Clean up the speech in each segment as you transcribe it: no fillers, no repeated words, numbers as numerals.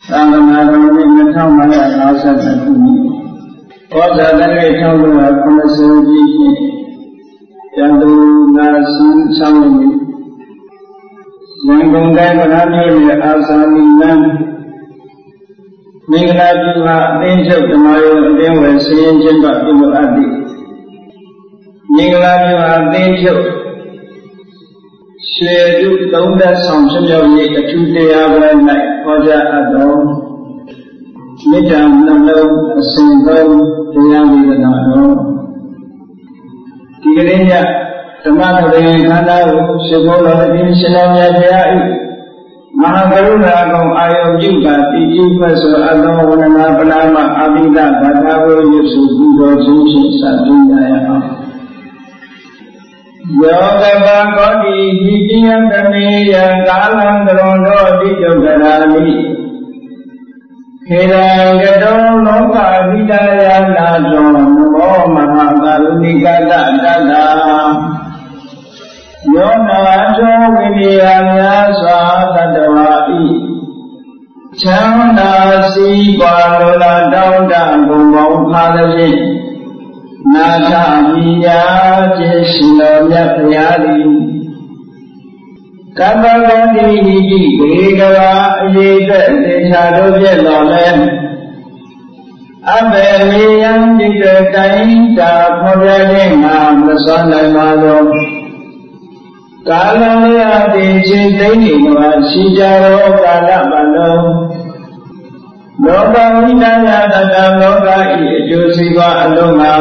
သာသနာတော်နှစ်2552ခုနှစ်ဩဇာတရ1990ပြည့်နှစ်ကျန်သူနာစံဆောင်နေရန်ကုန်တိုင်းဗနာမြို့နယ်အာဇာနည်လမ်းမင်္ဂလာပြုဟာအသင်းချုပ်ဓမ္မယုံအသင်းဝင်စရင်ကျင်းပပြုလုပ်အပ်သည့်မင်္ဂလာပြုဟာအသင်းချုပ်ရှေတုသုံးသက်ဆောင်ဖြစ်မြောက်ရေးအထူးတရားပွဲ၌ဟောကြားအပ်သောမေတ္တာနှလုံးအစဉ်သုံးတရားဝေဒနာတော်ဒီကနေ့ညဓမ္မသဘင်ခန္ဓာကိုရှင်ဘုရားအရှင်ရှင်တော်မြတ်ဘုရား၏မဟာကရုဏာကောင်အာယုပြုကတိကျဖတ်ဆိုအသောဝန္ဒနာပနာမအာဘိဒဘာသာကိုရွတ်ဆိုပြီးတော်ခြင်းဖြင့်စတင်ကြရအောင်ယောကဗံကောတိဟိတိယံတမေယံကာလံကရွန်တော်တိယုတ်တရာမိခေရံကတောလောကဝိဒယနာသောနမောမဟာကရုဏိကတတတ္တာယောနာသောဝိနည်းများစွာတတ္တဝါဤချမ်းသာစီးပွားလိုလားတောင်းတဘုံပေါင်းဖားသည်ဖြင့်နာထမိညာခြင်းရှင်တော်မြတ်ဘုရားသည်ကပ္ပဂတိဟိတိဂေကဝါအရေးအတွက်သေချာတို့ပြည့်တော်လဲအဘေမေယံဒီကတိုင်းတာဖော်ပြခြင်းငါမစွမ်းနိုင်ပါသောကာလရတိချင်းသိနေမှာရှိကြသောကာလပတ်လုံးလောကဝိနာယတတလောကဤအကျိုးစီးပွားအလုံးမှာ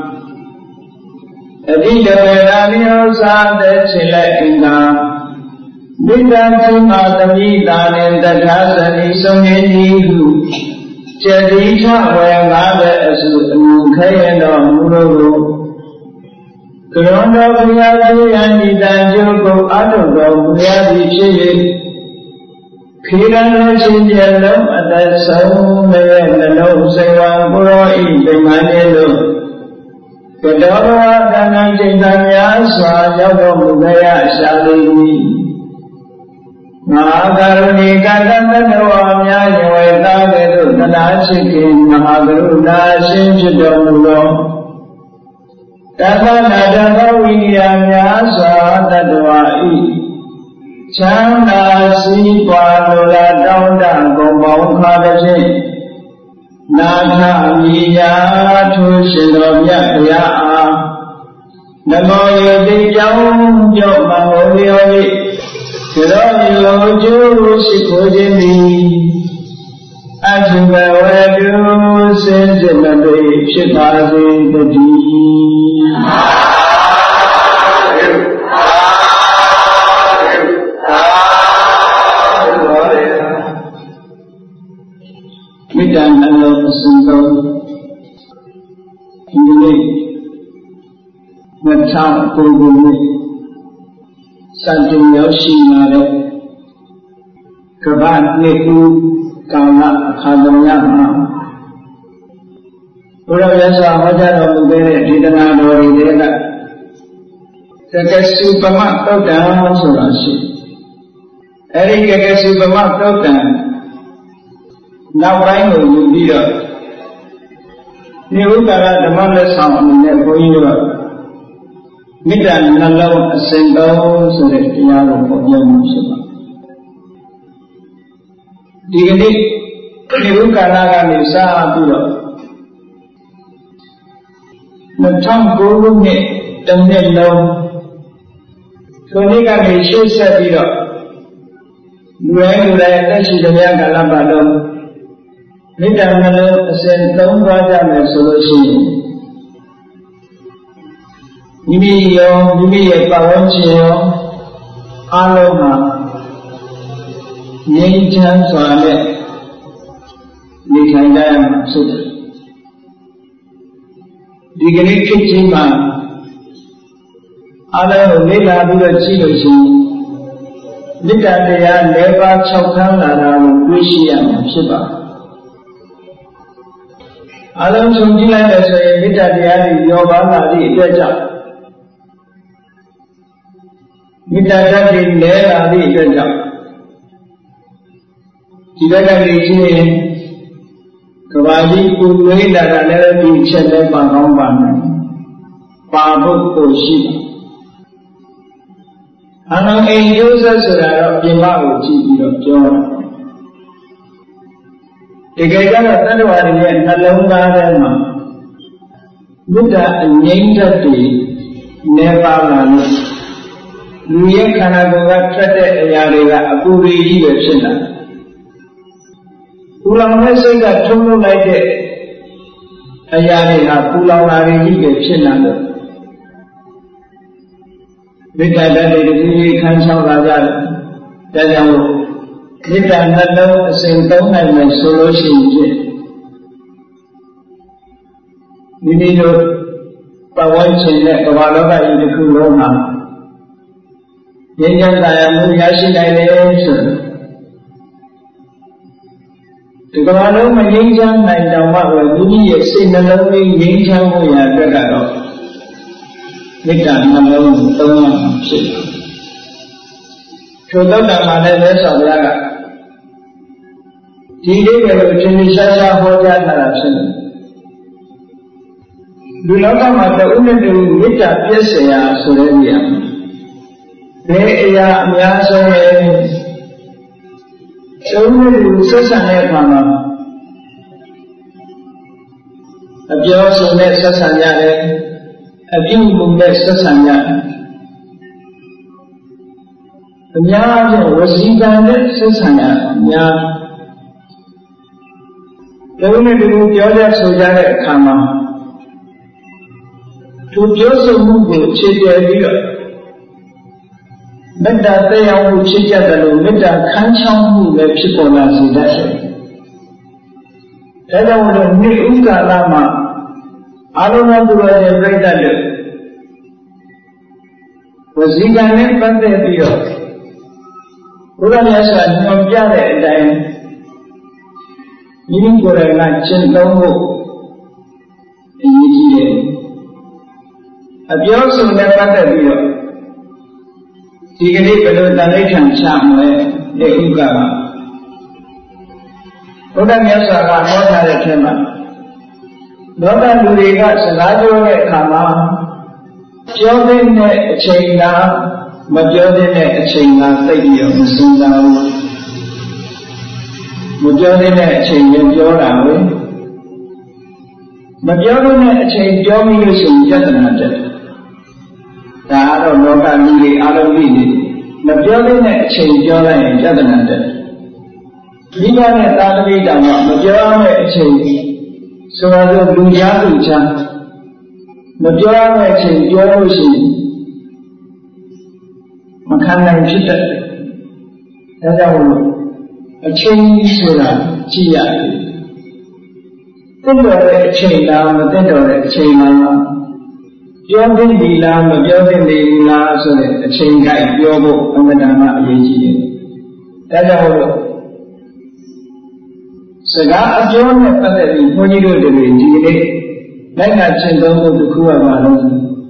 အတိတဝေရာနိဥ္စာတဲ့ခြေလက်အင်္ဂါမိတ္တချင်းမာသမိတာနှင့်တထာသတိဆုံးရည်ဤဟုចេတိထဝေငါးပဲအစုအမှုခဲရတော်မူလို့ကရုဏာတော်ဘုရားကြီးယံဤတန်ကျိုးကိုအထုတော်ဘုရားကြီးဖြစ်၍ခေရဏရှင်ပြလုံးအသက်ဆုံးတဲ့နှလုံးစိတ်ဝံဘုရောဤဗိမာန်လေးတို့ကတောဘဝကံဉာဏ်စိတ်ဓာတ်များစွာရောက်တော်မူကြရရှာလိမ့်မည်မဟာကရုဏီကတတ္တဝါများယဝေသားကဲ့သို့တရားရှိခင်မဟာကရုဏာရှင်ဖြစ်တော်မူသောတသနာတသောဝိနည်းများစွာတတ္တဝါဤချမ်းသာစီးပွားလိုလားတောင်းတကုန်ပေါင်းခါသည်ဖြင့်နာထမိယာထိုရှင်တော်မြတ်ဘုရားအားနမောယတိကြောင့်ကြောင့်မဟောလျော၏သရောယောကျိုးရှိခိုးခြင်းသည်အထုဘဝတုစင်စစ်မသွေဖြစ်ပါစေတည်းမေတ္တာနှလုံးအစဉ်သုံးဒီနေ့2009ခုနှစ်စတင်ရောက်ရှိလာတဲ့ကမ္ဘာနှစ်ခုကာလအခါသမယမှာဘုရားမြတ်စွာဟောကြားတော်မူတဲ့ဒေသနာတော်တွေကတကယ်စုပမသုတ်တံဆိုတာရှိအဲဒီတကယ်စုပမသုတ်တံနောက်ပိုင်းကိုယူပြီးတော့ဒီဥက္ကရာဓမ္မလက်ဆောင်အနေနဲ့ဘုန်းကြီးတို့မေတ္တာနှလုံးအစဉ်သုံးဆိုတဲ့တရားကိုပေါ်ပြမှုဖြစ်ပါတယ်ဒီကနေ့ဒီဥက္ကရာကနေစပြီးတော့2009ခုနှစ်တစ်နှစ်လုံးဆိုနေ့ကနေရှေ့ဆက်ပြီးတော့လူတိုင်းတက်ရှိတဲ့ကာလပတ်လုံးမေတ္တာနှလုံးအစဉ်သုံးသွားကြမယ်ဆိုလို့ရှိရင်မိမိရောမိမိရဲ့ပတ်ဝန်းကျင်ရောအားလုံးမှာငြိမ်းချမ်းစွာနဲ့နေထိုင်ကြရမှာဖြစ်တယ်ဒီကနေ့ခေတ်ကြီးမှာအားလုံးကိုလေ့လာပြီးတော့ကြည့်လို့ရှိရင်မေတ္တာတရား၄ပါး6ခန်းလာတာကိုတွေ့ရှိရမှာဖြစ်ပါတယ်အလုံးစုံကြည့်လိုက်လို့ဆိုရင်မေတ္တာတရားတွေရောပါလာသည့်အတွက်ကြောင့်မေတ္တာဓာတ်တွေလဲလာသည့်အတွက်ကြောင့်ဒီဘက်ကလေ့ကျင့်ရင်ကဘာကြီးပူနွေးလာတာလည်းဒီချက်နဲ့ပါကောင်းပါမယ်ပါဖို့ကိုရှိအနံအိမ်ကျိုးဆက်ဆိုတာတော့ပြင်ပကိုကြည့်ပြီးတော့ပြောတာတကယ်ကြတော့တတ္တဝါတွေရဲ့နှလုံးသားထဲမှာမေတ္တာအငြိမ့်သက်တွေနေပါလာလို့လူရဲ့ခန္ဓာကိုယ်ကထွက်တဲ့အရာတွေကအပူတွေကြီးပဲဖြစ်လာပူလောင်တဲ့စိတ်ကထုံးလို့လိုက်တဲ့အရာတွေဟာပူလောင်လာတွေကြီးပဲဖြစ်လာလို့မေတ္တာဓာတ်တွေတည်းကြီးခန်းချောင်းလာကြတယ်ဒါကြောင့်မေတ္တာနှလုံးအစဉ်သုံးနိုင်မယ်ဆိုလို့ရှိရင်မိမိတို့ပဝန်းကျင်တဲ့ကမ္ဘာလောကကြီးတစ်ခုလုံးမှာငြိမ်းချမ်းသာယာမှုရရှိနိုင်တယ်ဆိုဒီကမ္ဘာလုံးမငြိမ်းချမ်းနိုင်တောင်မှပဲမိမိရဲ့စိတ်နှလုံးလေးငြိမ်းချမ်းမှုရအတွက်ကတော့မေတ္တာနှလုံးကိုသုံးရမှာဖြစ်တယ်။ထိုသောတာမှာလည်းလက်ဆောင်ရကဒီလေးပဲလို့သင်္ချာရှားဟောကြားထားတာဖြစ်တယ်။လူလောကမှာတဦးနဲ့တဦးမေတ္တာပြည့်စုံရာဆိုတဲ့နေရာမှာဘယ်အရာအများဆုံးလဲကျုံးနဲ့လူဆက်ဆံတဲ့အခါမှာအပြောဆိုနဲ့ဆက်ဆံရတယ်အပြုမှုနဲ့ဆက်ဆံရတယ်အများအားဖြင့်ဝစီကံနဲ့ဆက်ဆံရအများကျုံးနဲ့လူပြောကြဆိုကြတဲ့အခါမှာသူပြောဆိုမှုကိုခြေပြပြီးတော့မေတ္တာတရားမှုဖြစ်ကြတယ်လို့မေတ္တာခန်းချောင်းမှုလည်းဖြစ်ပေါ်လာစေတတ်တယ်။ဒါကြောင့်လို့နေ့ဥက္ကာလမှာအာလုံးသောသူတော်ရဲ့ပြိတ္တတို့ဝစီကံနဲ့ပတ်သက်ပြီးတော့ဘုရားမြတ်စွာညွှန်ပြတဲ့အတိုင်းမိမိကိုယ်တိုင်ကကျင့်သုံးဖို့အရေးကြီးတယ်။အပြောဆိုနဲ့ပတ်သက်ပြီးတော့ဒီကနေ့ဘယ်လိုတန်ဋိဌာန်ချမလဲဒီဥက္ကကဘုရားမြတ်စွာကဟောထားတဲ့ထဲမှာလောကလူတွေကစကားပြောတဲ့အခါမှာပြောတဲ့အချိန်ကမပြောတဲ့အချိန်ကသိပြီးတော့မစဉ်းစားဘူးမပြောတဲ့အချိန်ရင်ပြောတာပဲမပြောတဲ့အချိန်ပြောမိလို့ရှိရင်ပြဿနာတက်ဒါကတော့လောကလူတွေအားလုံးသိနေမပြောတဲ့အချိန်ပြောလိုက်ရင်ပြဿနာတက်မိဘနဲ့သာသမီတောင်မှမပြောတဲ့အချိန်ဆိုတော့လူကြားသူချမ်းမပြောတဲ့အချိန်ပြောလို့ရှိရင်မခံနိုင်ဖြစ်တတ်တယ်ဒါကြောင့်အချိန်ဆိုတာကြည့်ရတယ်တင့်တော်တဲ့အချိန်လားမတင့်တော်တဲ့အချိန်လားပြောသင့်ပြီလားမပြောသင့်ဘူးလားဆိုတဲ့အချိန်ကိုက်ပြောဖို့အမှန်တမ်းအရေးကြီးတယ်ဒါကြောင့်လို့စကားအပြောနဲ့ပတ်သက်ပြီးဘုန်းကြီးတို့တွေဒီနေ့လိုက်နာကျင့်သုံးဖို့တစ်ခုကပါလို့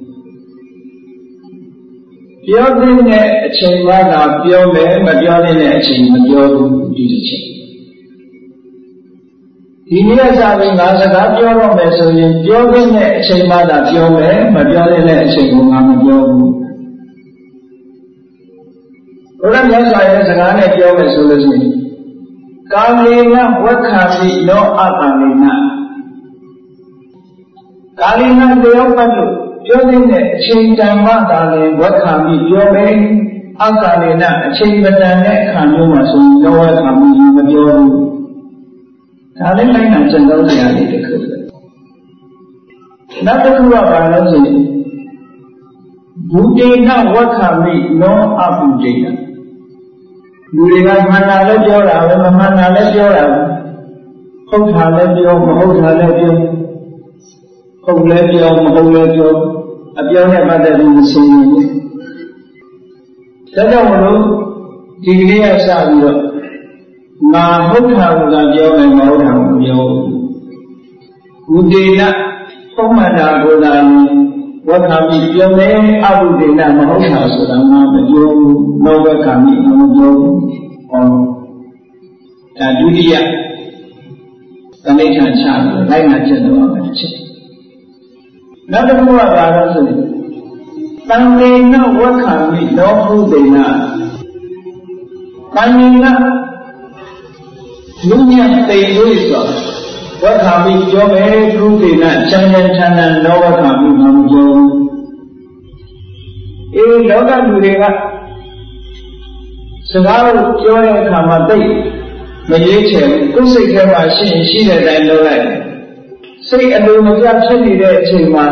ပြောသင့်တဲ့အချိန်မှသာပြောမယ်မပြောတဲ့အချိန်မပြောဘူးဒီတစ်ချက်ဒီနေ့စပြီးငါစကားပြောတော့မယ်ဆိုရင်ပြောသင့်တဲ့အချိန်မှသာပြောမယ်မပြောတဲ့အချိန်ကငါမပြောဘူးဘုရားမြတ်စွာရဲ့စကားနဲ့ပြောမယ်ဆိုလို့ရှိရင်ကာမေနဝက္ခာပိလောအကာမေနကာမေနတယောက်ပတ်လို့ပြောတဲ့အချိန်တန်မှသာလေဝက္ခာပိပြောမယ်အကာမေနအချိန်မတန်တဲ့အခါမျိုးမှာဆိုရင်လောဝက္ခာပိမပြောဘူးဒါလည်းလိုက်နာကျင့်သုံးရတဲ့တစ်ခုပဲနောက်တစ်ခုကဘာလို့ဆိုရင်ဘုဒ္ဓနာဝက္ခာပိလောအပုဒ္ဓနာလူတွေကမှန်တာလည်းပြောတာပဲမမှန်တာလည်းပြောတာပဲဟုတ်တာလည်းပြောမဟုတ်တာလည်းပြောဟုတ်လည်းပြောမဟုတ်လည်းပြောအပြောနဲ့ပတ်သက်ပြီးမရှင်းဘူးဒါကြောင့်မလို့ဒီကနေ့ကစပြီးတော့ငါဟုတ်တာကပြောမယ်မဟုတ်တာကိုပြောဘုဒ္ဓနာပုံမှန်တာကိုသာဝက္ခာမိပြောမယ်အဘုဒ္ဓနာမဟုတ်တာဆိုတာငါမပြောဘူးလောဘကမိမပြောဘူးဟောဒုတိယသနိဋ္ဌာန်ချပြီးလိုက်နာကျင့်တော်မယ်တစ်ချက်နောက်တစ်ခုကဘာလို့ဆိုရင်တန်တေနဝက္ခာမိလောဟုတေနတန်တေနလူညတ်တေလို့ဆိုဝက္ခာမိပြောမယ်ဘုဒေနချမ်းချမ်းချမ်းသာလောဝက္ခာမိမပြောလောကလူတွေကစကားကိုပြောတဲ့အခါမှာသိမရေးချင်ကိုယ်စိတ်ထဲမှာရှိရင်ရှိတဲ့အတိုင်းလုပ်လိုက်စိတ်အလိုမပြဖြစ်နေတဲ့အချိန်မှာ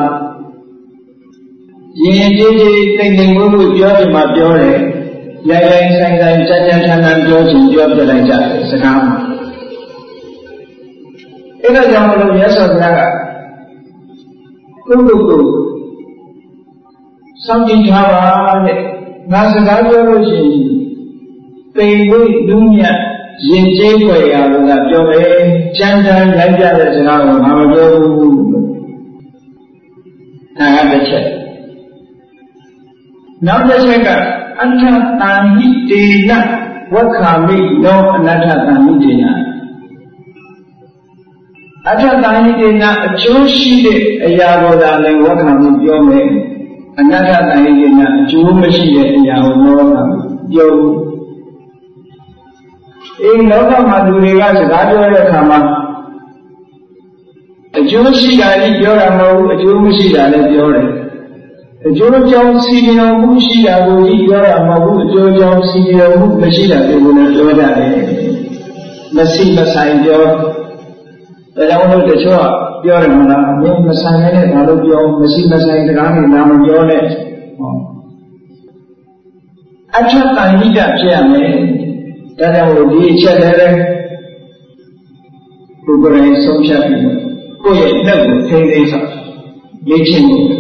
ရင်ကြီးကြီးတိမ်တိမ်မွေ့မွေ့ပြောချင်မှပြောတယ်ရိုင်းရိုင်းဆိုင်ဆိုင်ကြမ်းကြမ်းထန်ထန်ပြောချင်ပြောပြလိုက်ကြတယ်စကားမှာအဲ့ဒါကြောင့်မလို့မြတ်စွာဘုရားကကိုယ်ကိုစောင့်ကြည့်ထားပါတဲ့ငါစကားပြောလို့ရှိရင်တိမ်မွေ့လူညံ့ရင်ကျေးွယ်ရာလို့ပြောမယ်ကြမ်းတမ်းရိုက်ပြတဲ့စကားကိုငါမပြောဘူးဒါကတစ်ချက်နောက်တစ်ချက်ကအဋ္ဌတန်ဟိတေနဝက္ခာမိနောအနတ္ထတန်ဟိတေနအဋ္ဌတန်ဟိတေနအကျိုးရှိတဲ့အရာကိုသာလည်းဝက္ခာမိပြောမယ်အနတ္ထတန်ဟိတေနအကျိုးမရှိတဲ့အရာကိုဝက္ခာမိပြောလောကမှာလူတွေကစကားပြောတဲ့အခါမှာအကျိုးရှိတာကြီးပြောတာမဟုတ်ဘူးအကျိုးမရှိတာလည်းပြောတယ်အကျိုးကြောင့်စီမံမှုရှိတာကိုကြီးပြောတာမဟုတ်ဘူးအကျိုးကြောင့်စီမံမှုမရှိတာကိုလည်းပြောကြတယ်မရှိမဆိုင်ပြောဒါကြောင့်လို့တချို့ကပြောတယ်မလားမင်းမဆိုင်နဲ့ဘာလို့ပြောမရှိမဆိုင်စကားတွေနာမပြောနဲ့အဋ္ဌတန်ဟိတဖြစ်ရမယ်ဒါကြောင့်ဒီအချက်လည်းပုဂ္ဂိုလ်တိုင်းဆုံးဖြတ်ပြီးကိုယ့်ရဲ့လက်ကိုထိန်းသိမ်းဆောင်လေ့ကျင့်ဖို့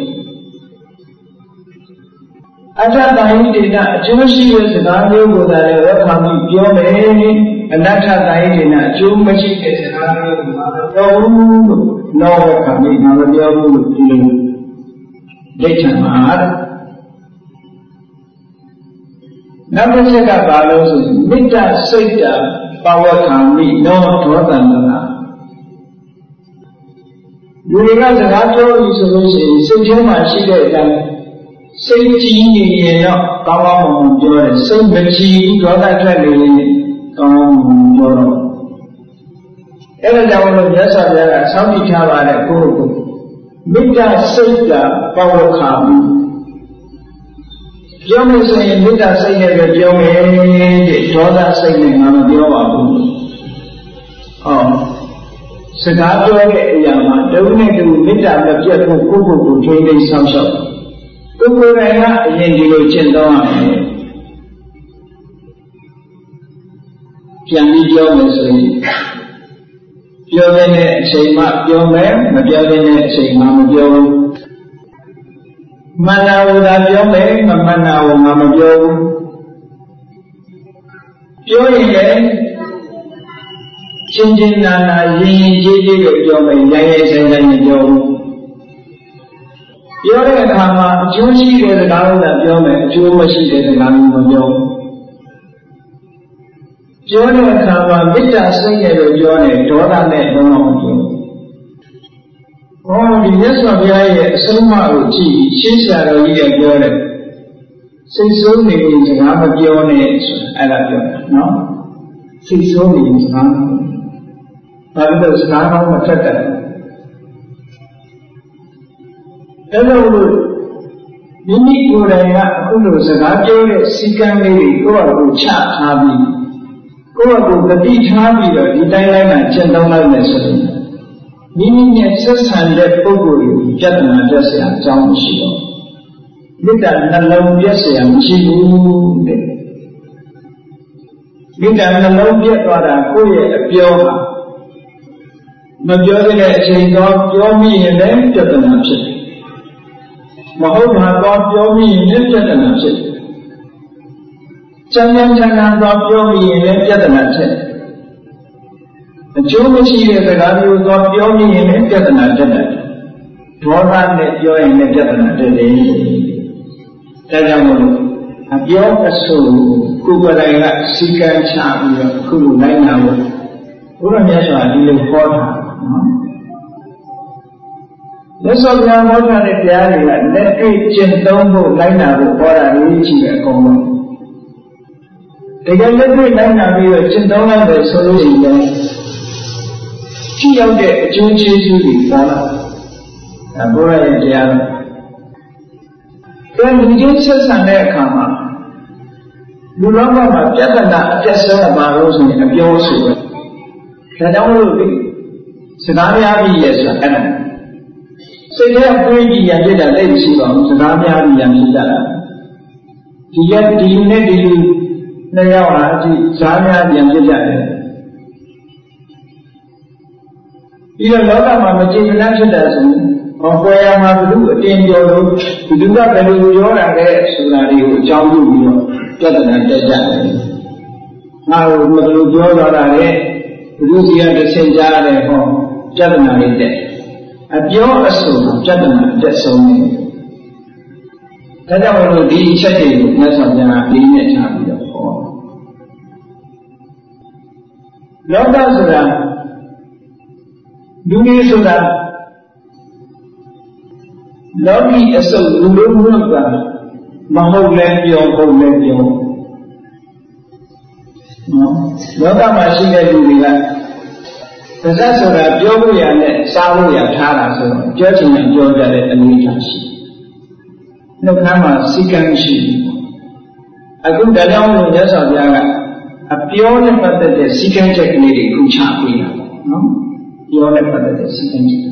အဋ္ဌတန်ဟိတေနအကျိုးရှိတဲ့စကားမျိုးကိုသာလည်းဝက္ခာမိပြောမယ်အနတ္ထတန်ဟိတေနအကျိုးမရှိတဲ့စကားမျိုးကိုမပြောဘူးလို့နောဝက္ခာမိမပြောဘူးလို့ဒီလိုလေ့ကျင့်မှာနောက်တစ်ချက်ကဘာလို့ဆိုရင်မေတ္တာစိတ်တာပဝက္ခာမိနောဒေါသန္တနာလူတွေကစကားပြောပြီးဆိုလို့ရှိရင်စိတ်ထဲမှာရှိတဲ့အတိုင်းစိတ်ကြီးနေရင်တော့ကောင်းကောင်းမွန်ပြောတယ်စိတ်မကြီးဘူးဒေါသထွက်နေရင်ကောင်းကောင်းမွန်ပြောတော့အဲ့ဒါကြောင့်လို့မြတ်စွာဘုရားကစောင့်ကြည့်ထားပါတယ်ကိုယ့်ကိုမေတ္တာစိတ်တာပဝက္ခာမိပြောမယ်ဆိုရင်မေတ္တာစိတ်နဲ့ပဲပြောမယ်တဲ့ဒေါသစိတ်နဲ့ငါမပြောပါဘူးစကားပြောတဲ့အရာမှာတဝိနဲ့တဝိမေတ္တာမပြတ်ဖို့ကိုယ့်ကိုယ်ကိုထိန်းသိမ်းဆောင်ရှောက်ကိုယ်ကိုယ်တိုင်ကအရင်ဒီလိုကျင့်သုံးရမယ်ပြန်ပြီးပြောမယ်ဆိုရင်ပြောတဲ့အချိန်မှပြောမယ်မပြောတဲ့အချိန်မှမပြောဘူးမန္နာဝသာပြောမယ်မမန္နာဝငါမပြောဘူးပြောရင်လည်းချင်းချင်းနာနာရင်ရင်ကျေးကျေးကိုပြောမယ်ရိုင်းရိုင်းဆိုင်ဆိုင်မပြောဘူးပြောတဲ့အခါမှာအကျိုးရှိတဲ့စကားကိုသာပြောမယ်အကျိုးမရှိတဲ့စကားကိုမပြောဘူးပြောတဲ့အခါမှာမေတ္တာစိတ်နဲ့ပဲပြောတယ်ဒေါသနဲ့လုံးဝမပြောဒီမြတ်စွာဘုရားရဲ့အဆုံးအမကိုကြည့်ရှင်းဆရာတော်ကြီးကပြောတယ်စိတ်ဆိုးနေရင်စကားမပြောနဲ့ဆိုတာအဲ့ဒါပြောတာနော်စိတ်ဆိုးနေရင်စကားဘာလို့စကားကောင်းမထွက်တယ်အဲ့လိုလို့မိမိကိုယ်တိုင်ကအခုလိုစကားပြောတဲ့စီကံလေးတွေကိုယ့်အကူချထားပြီးကိုယ့်အကူတတိထားပြီးတော့ဒီတိုင်းတိုင်းမှာကျင့်သုံးလိုက်မယ်ဆိုရင်မိမိနဲ့ဆက်ဆံတဲ့ပုဂ္ဂိုလ်ကိုပြဿနာတက်เสียအကြောင်းမရှိတော့မေတ္တာနှလုံးပြည့်เสียမရှိဘူးတဲ့မေတ္တာနှလုံးပြည့်သွားတာကိုယ့်ရဲ့အပြောဟာမပြောတဲ့အချိန်တော့ပြောမိရင်လည်းပြဿနာဖြစ်တယ်မဟုတ်တာတော့ပြောမိရင်လည်းပြဿနာဖြစ်တယ်ကျမ်းစာတော့ပြောမိရင်လည်းပြဿနာဖြစ်တယ်အကျိုးမရှိတဲ့စကားမျိုးတော့ပြောမိရင်လည်းပြဿနာတက်တယ်ဒေါသနဲ့ပြောရင်လည်းပြဿနာတက်တယ်ဒါကြောင့်မို့အပြောအဆိုကိုယ်တိုင်ကစီကံချပြီးတော့ခုလိုနိုင်တာကိုဘုရားမြတ်စွာဒီလိုခေါ်တာနော်မြတ်စွာဘုရားဟောထားတဲ့တရားတွေကလက်တွေ့ကျင့်သုံးဖို့လိုက်နာဖို့ဟောတာလေးကြီးပဲအကုန်လုံးတကယ်လက်တွေ့လိုက်နာပြီးတော့ကျင့်သုံးလိုက်တယ်ဆိုလို့ရှိရင်ကြည့်ရောက်တဲ့အကျိုးကျေးဇူးတွေပေါ်လာဒါဘုရားရဲ့တရားတော်လူချင်းဆက်ဆံတဲ့အခါမှာလူလောကမှာပြဿနာအပြတ်ဆုံးမှာလို့ဆိုရင်အပြောဆိုပဲဒါကြောင့်လို့ဒီစကားများပြီးရဲ့ဆိုတာအဲ့ဒါစိတ်ထဲအတွေးကြီးရဖြစ်တာလည်းရှိပါဘူးစကားများပြီးရဖြစ်တာဒီရက်ဒီနေ့ဒီနှစ်ယောက်ဟာဒီဈာများပြန်ဖြစ်ကြတယ်ပြီးတော့လောကမှာမကျေမနပ်ဖြစ်တာဆိုရင်ဟောပွဲရမှာဘုသူအတင်းပြောလို့ဘုသူကဘယ်လိုပြောတာလဲဆိုတာတွေကိုအကြောင်းပြုပြီးတော့ပြဿနာတက်ကြတယ်ငါတို့ဘယ်လိုပြောတော့တာလဲဘုသူစီကတစ်ဆင့်ကြားတယ်ဟောပြဿနာတွေတက်အပြောအဆိုပြဿနာတက်ဆုံးနေဒါကြောင့်မို့လို့ဒီအချက်တွေကိုမြတ်စွာဘုရားလေးနဲ့ထားပြီးတော့ဟောလောကဆိုတာလူကြီးဆိုတာလောကီအစုပ်လူလုံးမျိုးကမဟုတ်လဲပြောဟုတ်လဲပြောနော်လောကမှာရှိတဲ့လူတွေကပါဇက်ဆိုတာပြောဖို့ရနဲ့စားဖို့ရထားတာဆိုတော့ပြောချင်ရင်ပြောကြတဲ့အနေအထားရှိနှုတ်ခမ်းမှာစိတ်ကမ်းရှိအခုဒါကြောင့်လို့မြတ်စွာဘုရားကအပြောနဲ့ပတ်သက်တဲ့စိတ်ကမ်းချက်ကလေးတွေခုချပေးတာနော်ပြောနဲ့ပတ်သက်တဲ့စိတ်ကမ်းချက်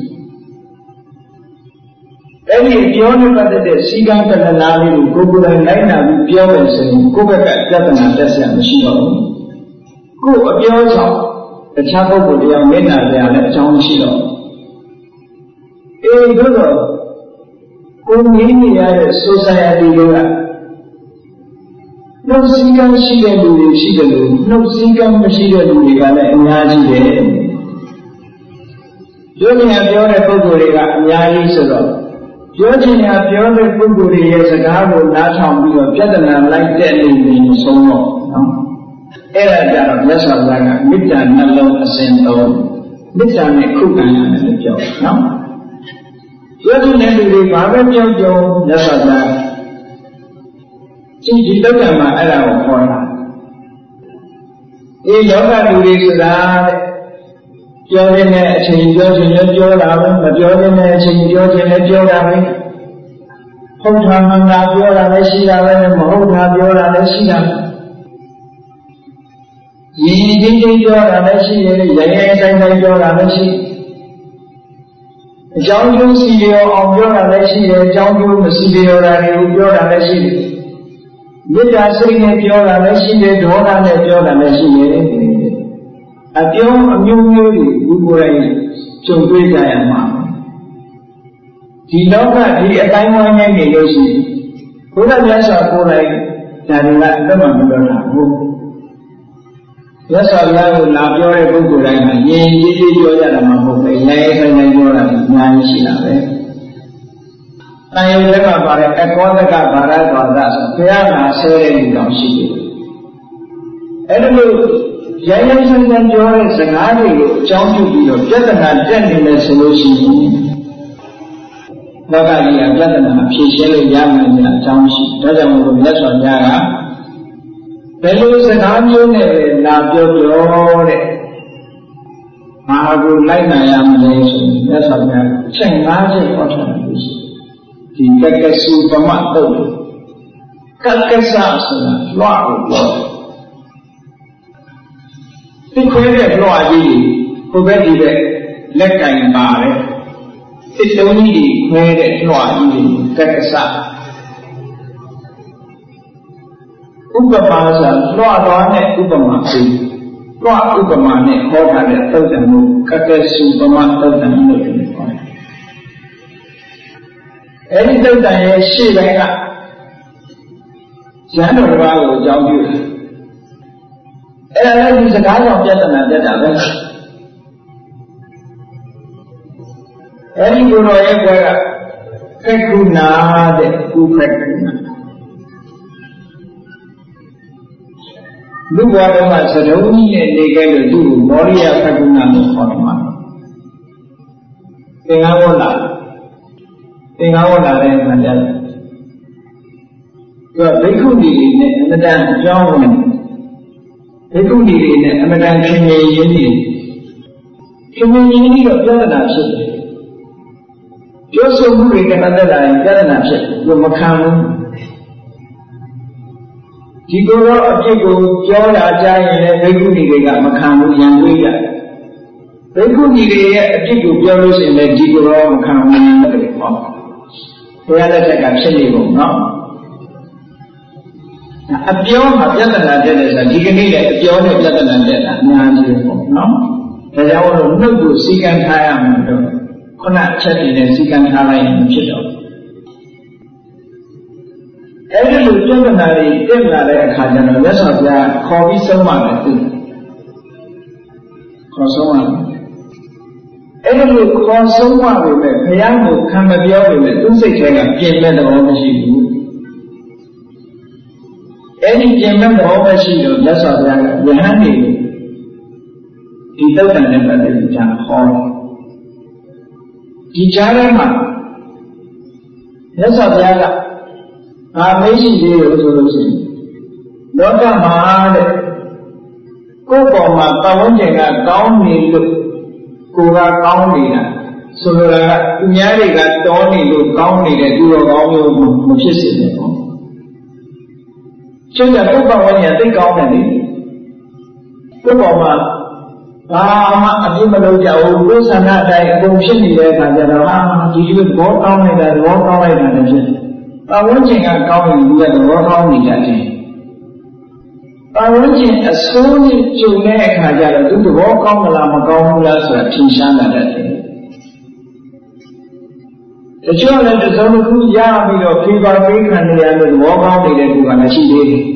အဲ့ဒီပြောနဲ့ပတ်သက်တဲ့စိတ်ကမ်းကလနာလေးကိုကိုယ်တိုင်လိုက်နာပြီးပြောမယ်ဆိုရင်ကိုယ့်ဘက်ကပြဿနာတက်စရာမရှိတော့ဘူးကိုယ်အပြောကြောင့်တခြားပုဂ္ဂိုလ်တရားမျက်နှာကြလည်းအကြောင်းမရှိတော့ဘူးသို့တော့ကိုယ်မြင်နေရတဲ့ society တွေကနှုတ်စည်းကမ်းရှိတဲ့လူတွေရှိတယ်လို့နှုတ်စည်းကမ်းမရှိတဲ့လူတွေကလည်းအများကြီးတယ်ပြောချင်တာပြောတဲ့ပုဂ္ဂိုလ်တွေကအများကြီးဆိုတော့ပြောချင်တာပြောတဲ့ပုဂ္ဂိုလ်တွေရဲ့စကားကိုနားထောင်ပြီးတော့ပြဿနာလိုက်တဲ့နေနေမဆုံးတော့နော်အဲ့ဒါကြတော့မြတ်စွာဘုရားကမေတ္တာနှလုံးအစဉ်သုံးမေတ္တာနဲ့ခုခံရတယ်လို့ပြောနော်ပြောချင်တဲ့လူတွေဘာပဲပြောပြောမြတ်စွာဘုရားဒီတုတ်တံမှာအဲ့ဒါကိုခေါ်တာလောကလူတွေဆိုတာပြောခြင်းနဲ့အချိန်ပြောခြင်းနဲ့ပြောတာပဲမပြောခြင်းနဲ့အချိန်ပြောခြင်းနဲ့ပြောတာပဲဟုတ်တာမှန်တာပြောတာလည်းရှိတာပဲမဟုတ်တာပြောတာလည်းရှိတာရင်းချင်းချင်းပြောတာလည်းရှိတယ်ရဲရဲတိုင်းတိုင်းပြောတာလည်းရှိအကြောင်းကျိုးစီလျော်အောင်ပြောတာလည်းရှိတယ်အကြောင်းကျိုးမစီလျော်တာတွေကိုပြောတာလည်းရှိတယ်မေတ္တာစိတ်နဲ့ပြောတာလည်းရှိတယ်ဒေါသနဲ့ပြောတာလည်းရှိတယ်အပြောအမျိုးမျိုးတွေဒီကိုယ်တိုင်ကြုံတွေ့ကြရမှာဒီလောကဒီအတိုင်းဝိုင်းနဲ့နေလို့ရှိရင်ဘုရားမြတ်စွာကိုယ်တိုင်ဒါတွေကအတ္တမမပြောတာဘူးမြတ်စွာဘုရားကိုလာပြောတဲ့ပုဂ္ဂိုလ်တိုင်းကယဉ်ကျေးကျေးပြောကြတာမဟုတ်ပဲရဲရဲဆိုင်ဆိုင်ပြောတာအများကြီးရှိတာပဲတန်ရုံတက်ကပါတဲ့အကောသကဘာရတော်သဆိုဘုရားကဆဲတဲ့လူတော်ရှိတယ်အဲ့ဒါလို့ရိုင်းရိုင်းဆန်းဆန်းပြောတဲ့စကားတွေကိုအကြောင်းပြုပြီးတော့ပြဿနာတက်နေမယ်ဆိုလို့ရှိရင်လောကကြီးကပြဿနာဖြေရှင်းလို့ရမယ်ဆိုတာအကြောင်းရှိဒါကြောင့်မို့လို့မြတ်စွာဘုရားကဘယ်လိုစကားမျိုးနဲ့လာပြောပြောတဲ့ဘာကိုလိုက်နိုင်ရမလဲဆိုရင်မြတ်စွာဘုရားအချက်၅ချက်ဟောထားတယ်လို့ရှိဒီကက္ကစုပမတုတ်ကက္ကစဆိုတာလွှတ်ဖို့ပြောသိခွဲတဲ့လွှတ်ကြီးဟိုဘက်ဒီဘက်လက်ကင်ပါတယ်စစ်တုံးကြီးခွဲတဲ့လွှတ်ကြီးကက္ကစဥပမာဆိုလွှတ်တော်နဲ့ဥပမာပြီးလွှတ်ဥပမာနဲ့ဟောထားတဲ့သုတ်တံကိုကက္ကစုပမသုတ်တံလို့ခေါ်တယ်အဲ့ဒီသုတ်တံရဲ့ရှေ့ပိုင်းကရဟန်းတော်တစ်ပါးကိုအကြောင်းပြုတယ်အဲ့ဒါလည်းဒီစကားကြောင့်ပြဿနာတက်တာပဲအဲ့ဒီကိုယ်တော်ရဲ့ဘွယ်ကခက်ခုနာတဲ့ဥခက်ခုနာလူဘဝတော့မှသတုံးကြီးနဲ့နေခဲ့လို့သူ့ကိုမောရိယဖကုဏလို့ခေါ်တယ်မှာသင်္ကန်းဝတ်လာတဲ့အခါကျတော့သူကဘိက္ခုနီတွေနဲ့အမတန်အကြောင်းဝင်ဘိက္ခုနီတွေနဲ့အမတန်ခင်မင်ရင်းပြီးခင်မင်ရင်းပြီးတော့ပြဿနာဖြစ်တယ်ပြောဆိုမှုတွေကမသက်လာရင်ပြဿနာဖြစ်လို့မခံဘူးဒီကိုယ်တော်အဖြစ်ကိုပြောတာကြားရင်လည်းဘိက္ခုနီတွေကမခံဘူးရံတွေးကြဘိက္ခုနီတွေရဲ့အဖြစ်ကိုပြောလို့ရှိရင်လည်းဒီကိုယ်တော်မခံဘူးတဲ့ဟောဘုရားလက်ထက်ကဖြစ်နေပုံနော်အပြောမှာပြဿနာတက်တယ်ဆိုတာဒီကနေ့လည်းအပြောနဲ့ပြဿနာတက်တာအများကြီးပေါ့နော်ဒါကြောင့်လို့နှုတ်ကိုစီကံထားရမှာတော့ခုနအချက်တွေနဲ့စီကံထားလိုက်ရင်မဖြစ်တော့အဲ့ဒီလိုပြဿနာတွေတက်လာတဲ့အခါကျတော့မြတ်စွာဘုရားခေါ်ပြီးဆုံးမတယ်သူခေါ်ဆုံးမတယ်အဲ့ဒီလိုခေါ်ဆုံးမပေမဲ့ဘုရားကိုခံမပြောပေမဲ့သူစိတ်ထဲကပြင်မဲ့သဘောမရှိဘူးအဲ့ဒီပြင်မဲ့သဘောမရှိတော့မြတ်စွာဘုရားကယဟန်တွေကိုဒီတုတ်တန်နဲ့ပတ်သက်ပြီးဟောဒီကြားထဲမှာမြတ်စွာဘုရားကမေးရှိသေးလို့ဆိုလို့ရှိရင်လောကမှာတဲ့ကိုယ်ပေါ်မှာပတ်ဝန်းကျင်ကကောင်းနေလို့ကိုယ်ကကောင်းနေတာဆိုလိုတာကသူများတွေကတောနေလို့ကောင်းနေတဲ့သူတော်ကောင်းမျိုးမဖြစ်စေနဲ့ပေါ့ကျုပ်ကကိုယ်ပတ်ဝန်းကျင်သိကောင်းတယ်လေကိုယ်ပေါ်မှာဘာမှအပြစ်မလုပ်ကြဘူးကိုယ်ဆန္ဒအတိုင်းအကုန်ဖြစ်နေတဲ့အခါကျတော့ဒီလိုသဘောကောင်းနေတာသဘောကောင်းလိုက်တာလည်းဖြစ်ပတ်ဝန်းကျင်ကကောင်းရင်သူကသဘောကောင်းနေကြတယ်ပတ်ဝန်းကျင်အဆိုးနဲ့ကြုံတဲ့အခါကျတော့သူသဘောကောင်းမလားမကောင်းဘူးလားဆိုတာထင်ရှားလာတတ်တယ်တချို့လည်းတစ်စုံတစ်ခုရပြီးတော့ဖြေပါပေးခံနေရလို့သဘောကောင်းနေတဲ့သူကလည်းရှိသေးတယ်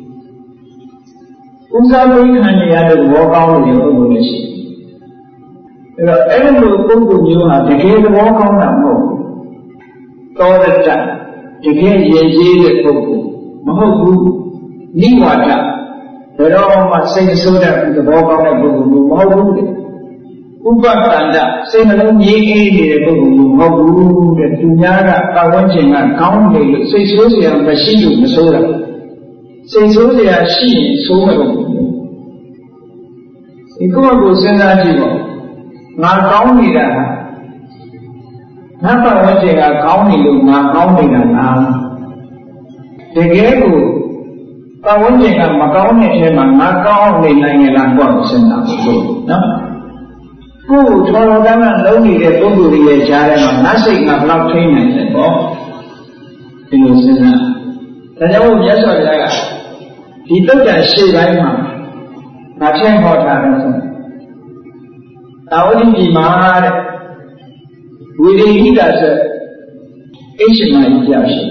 ဦးစားပေးခံနေရတဲ့သဘောကောင်းနေတဲ့ပုဂ္ဂိုလ်လည်းရှိတယ်အဲ့တော့အဲ့လိုပုဂ္ဂိုလ်မျိုးဟာတကယ်သဘောကောင်းတာမဟုတ်ဘူးသောရတတကယ်ရည်ရည်တဲ့ပုဂ္ဂိုလ်မဟုတ်ဘူးနိဝါဒဘယ်တော့မှစိတ်ဆိုးတဲ့သဘောကောင်းတဲ့ပုဂ္ဂိုလ်မျိုးမဟုတ်ဘူးဥပတန္တစိတ်နှလုံးငြိမ်းအေးနေတဲ့ပုဂ္ဂိုလ်မျိုးမဟုတ်ဘူးတဲ့သူများကပတ်ဝန်းကျင်ကကောင်းနေလို့စိတ်ဆိုးစရာမရှိလို့မဆိုးတာစိတ်ဆိုးစရာရှိရင်ဆိုးမယ်လို့ဒီကိုယ်ကိုစဉ်းစားကြည့်ပေါ့ငါကောင်းနေတာငါပတ်ဝန်းကျင်ကကောင်းနေလို့ငါကောင်းနေတာလားတကယ်ကိုပတ်ဝန်းကျင်ကမကောင်းတဲ့အချိန်မှာငါကောင်းနေနိုင်ရလားကိုယ်ကိုစဉ်းစားလို့နော်ကိုယ်ထော်တော်ကလုံးနေတဲ့ပုဂ္ဂိုလ်ရဲ့ကြားထဲမှာငါစိတ်ကဘယ်လောက်ထိနိုင်လဲပေါ့ဒီလိုစဉ်းစားဒါကြောင့်မြတ်စွာဘုရားကဒီတုတ်တန်ရှေ့ပိုင်းမှာငါထည့်ဟောထားတယ်ဆိုတာဝတိပြည်မှာတဲ့ဝိရိဟိတဆိုအိရှင်မကြီးပြောရှိ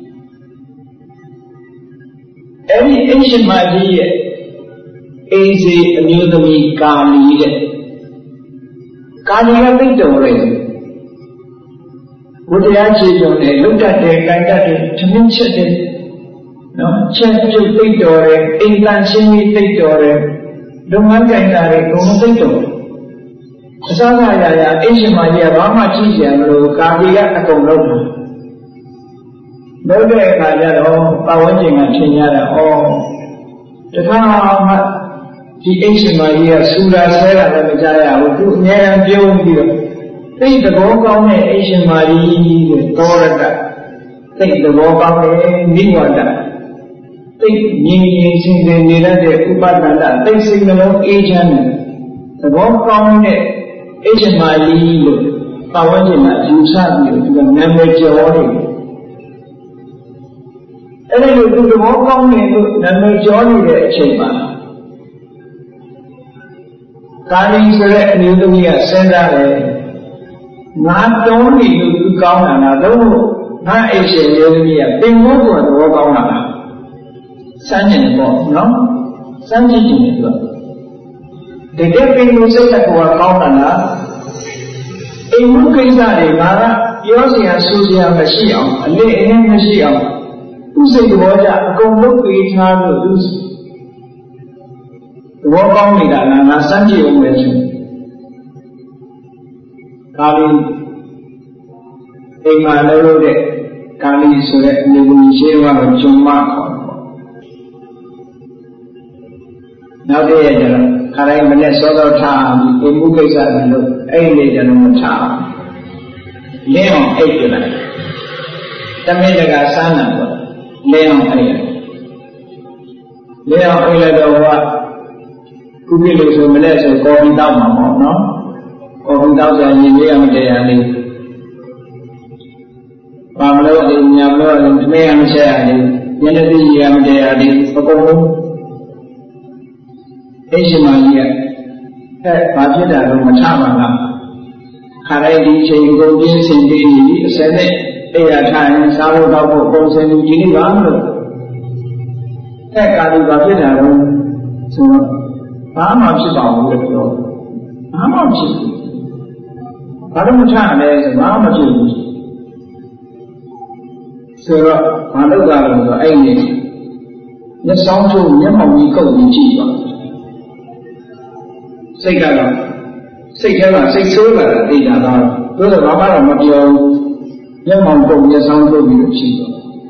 အဲ့ဒီအိရှင်မကြီးရဲ့အိမ်စီအမျိုးသမီးကာလီတဲ့ကာလီကသိတော်တယ်ဘုရားခြေကြုံတယ်လုတ်တတ်တယ်ကြိုက်တတ်တယ်သမင်းချက်တယ်နော်ချက်ပြုတ်သိတော်တယ်အိမ်တန်ချင်းကြီးသိတော်တယ်လုပ်ငန်းကြိုင်တာတွေအကုန်လုံးသိတော်တယ်အစားအစာရာအိရှင်မကြီးကဘာမှကြည့်ကြံမလို့ကာလီကအကုန်လုံးလုပ်တဲ့အခါကျတော့ပတ်ဝန်းကျင်ကထင်ရတာတခါမှဒီအိရှင်မကြီးကဆူတာဆဲတာလည်းမကြားရဘူးသူအများအားပြုံးပြီးတော့သိသဘောကောင်းတဲ့အိရှင်မကြီးတဲ့သောရတသိသဘောကောင်းတဲ့နိဝါဒသိငြိမ်ငြိမ်ချင်းချင်းနေတတ်တဲ့ဥပဒန္တသိစိတ်နှလုံးအေးချမ်းတဲ့သဘောကောင်းတဲ့အိရှင်မကြီးလို့ပတ်ဝန်းကျင်ကယူဆပြီးသူကနာမည်ကျော်တယ်အဲ့ဒီလိုသူသဘောကောင်းတယ်လို့နာမည်ကျော်နေတဲ့အချိန်မှာကာလီဆိုတဲ့အမျိုးသမီးကစဉ်းစားတယ်ငါတုံးနေလို့သူကောင်းတာလားတော့ငါအိရှင်မျိုးသမီးကပင်မိုးကသဘောကောင်းတာလားစမ်းကြည့်ပေါ့နော်စမ်းကြည့်တယ်သူကတကယ်ပင်မိုးစိတ်ကကောင်းတာလားအိမ်မှုကိစ္စတွေငါကပြောစရာဆိုစရာမရှိအောင်အလေးအနည်းမရှိအောင်သူစိတ်သဘောကြအကုန်လုံးပေးထားလို့သူဘောကောင်းနေတာလားငါစမ်းကြည့်အောင်ပဲဆိုကာလီအိမ်မှာလုပ်တဲ့ကာလီဆိုတဲ့အမျိုးသမီးရှင်းသွားတော့ဂျုံမခေါ်နောက်တည့်ရကျတော့ခါတိုင်းမနဲ့စောစောထားပြီးအိမ်မှုကိစ္စတွေလို့အဲ့ဒီကျတော့မထားလင်းအောင်အိတ်ပြလိုက်တမင်တကာစမ်းတာပေါ့လင်းအောင်အိတ်လင်းအောင်အိတ်လိုက်တော့ခုပြလို့ဆိုမလဲဆိုကော်ဖီတောက်မှာပေါ့နော်ကော်ဖီတောက်ကြရင်ရေးအောင်တရားလေးပါမလို့အိမ်ညာမလို့တမင်ရမချက်ရလေးညနေစီရမတရားလေးအကုန်လုံးအိရှင်မကြီးကဘာဖြစ်တာတော့မချပါလားခါတိုင်းဒီချိန်ကုန်ပြင်းစင်ပြီးအစနဲ့အဲ့ရထိုင်စားဖို့တော့ပုံစံလူကြီးလေးပါလို့ကာလီဘာဖြစ်တာတော့ဆိုတော့ဘာမှဖြစ်ပါဘူးလို့ပြောဘာမှဖြစ်ဘူးဘာလို့မချလဲဆိုဘာမှဖြစ်ဘူးဆိုတော့ဘာလို့ကားလို့ဆိုအဲ့ဒီမျက်စောင်းထုတ်မျက်မှောက်ကြီးကုတ်ပြီးကြည့်ပါစိတ်ကတော့စိတ်ထဲမှာစိတ်ဆိုးလာတာသိကြတော့သို့သောဘာမှတော့မပြောဘူးမျက်မှောက်ကုတ်မျက်စောင်းထုတ်ပြီးလို့ရှိတော့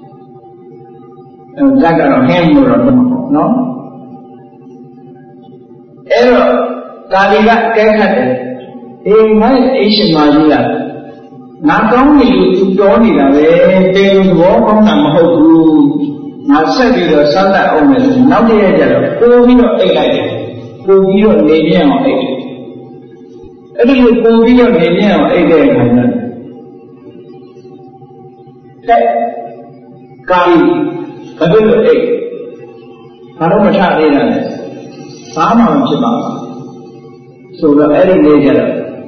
ဇက်ကတော့ဟင်းလို့တော့နော်အဲ့တော့ကာလီကအကဲခတ်တယ်အေးငါ့အိရှင်မကြီးကငါကောင်းနေလို့သူပြောနေတာပဲတေသဘောကောင်းတာမဟုတ်ဘူးငါဆက်ပြီးတော့စမ်းသပ်အောင်မယ်ဆိုနောက်တည့်ရက်ကျတော့ပို့ပြီးတော့အိတ်လိုက်တယ်ပို့ပြီးတော့နေပြင်းအောင်အိတ်တယ်အဲ့ဒီလိုပို့ပြီးတော့နေပြင်းအောင်အိတ်တဲ့အခါကျတော့ကာလီဘာလို့လဲအိတ်ဘာလို့မချသေးတာလဲဘာမှမဖြစ်ပါဘူးဆိုတော့အဲ့ဒီလေးကျတော့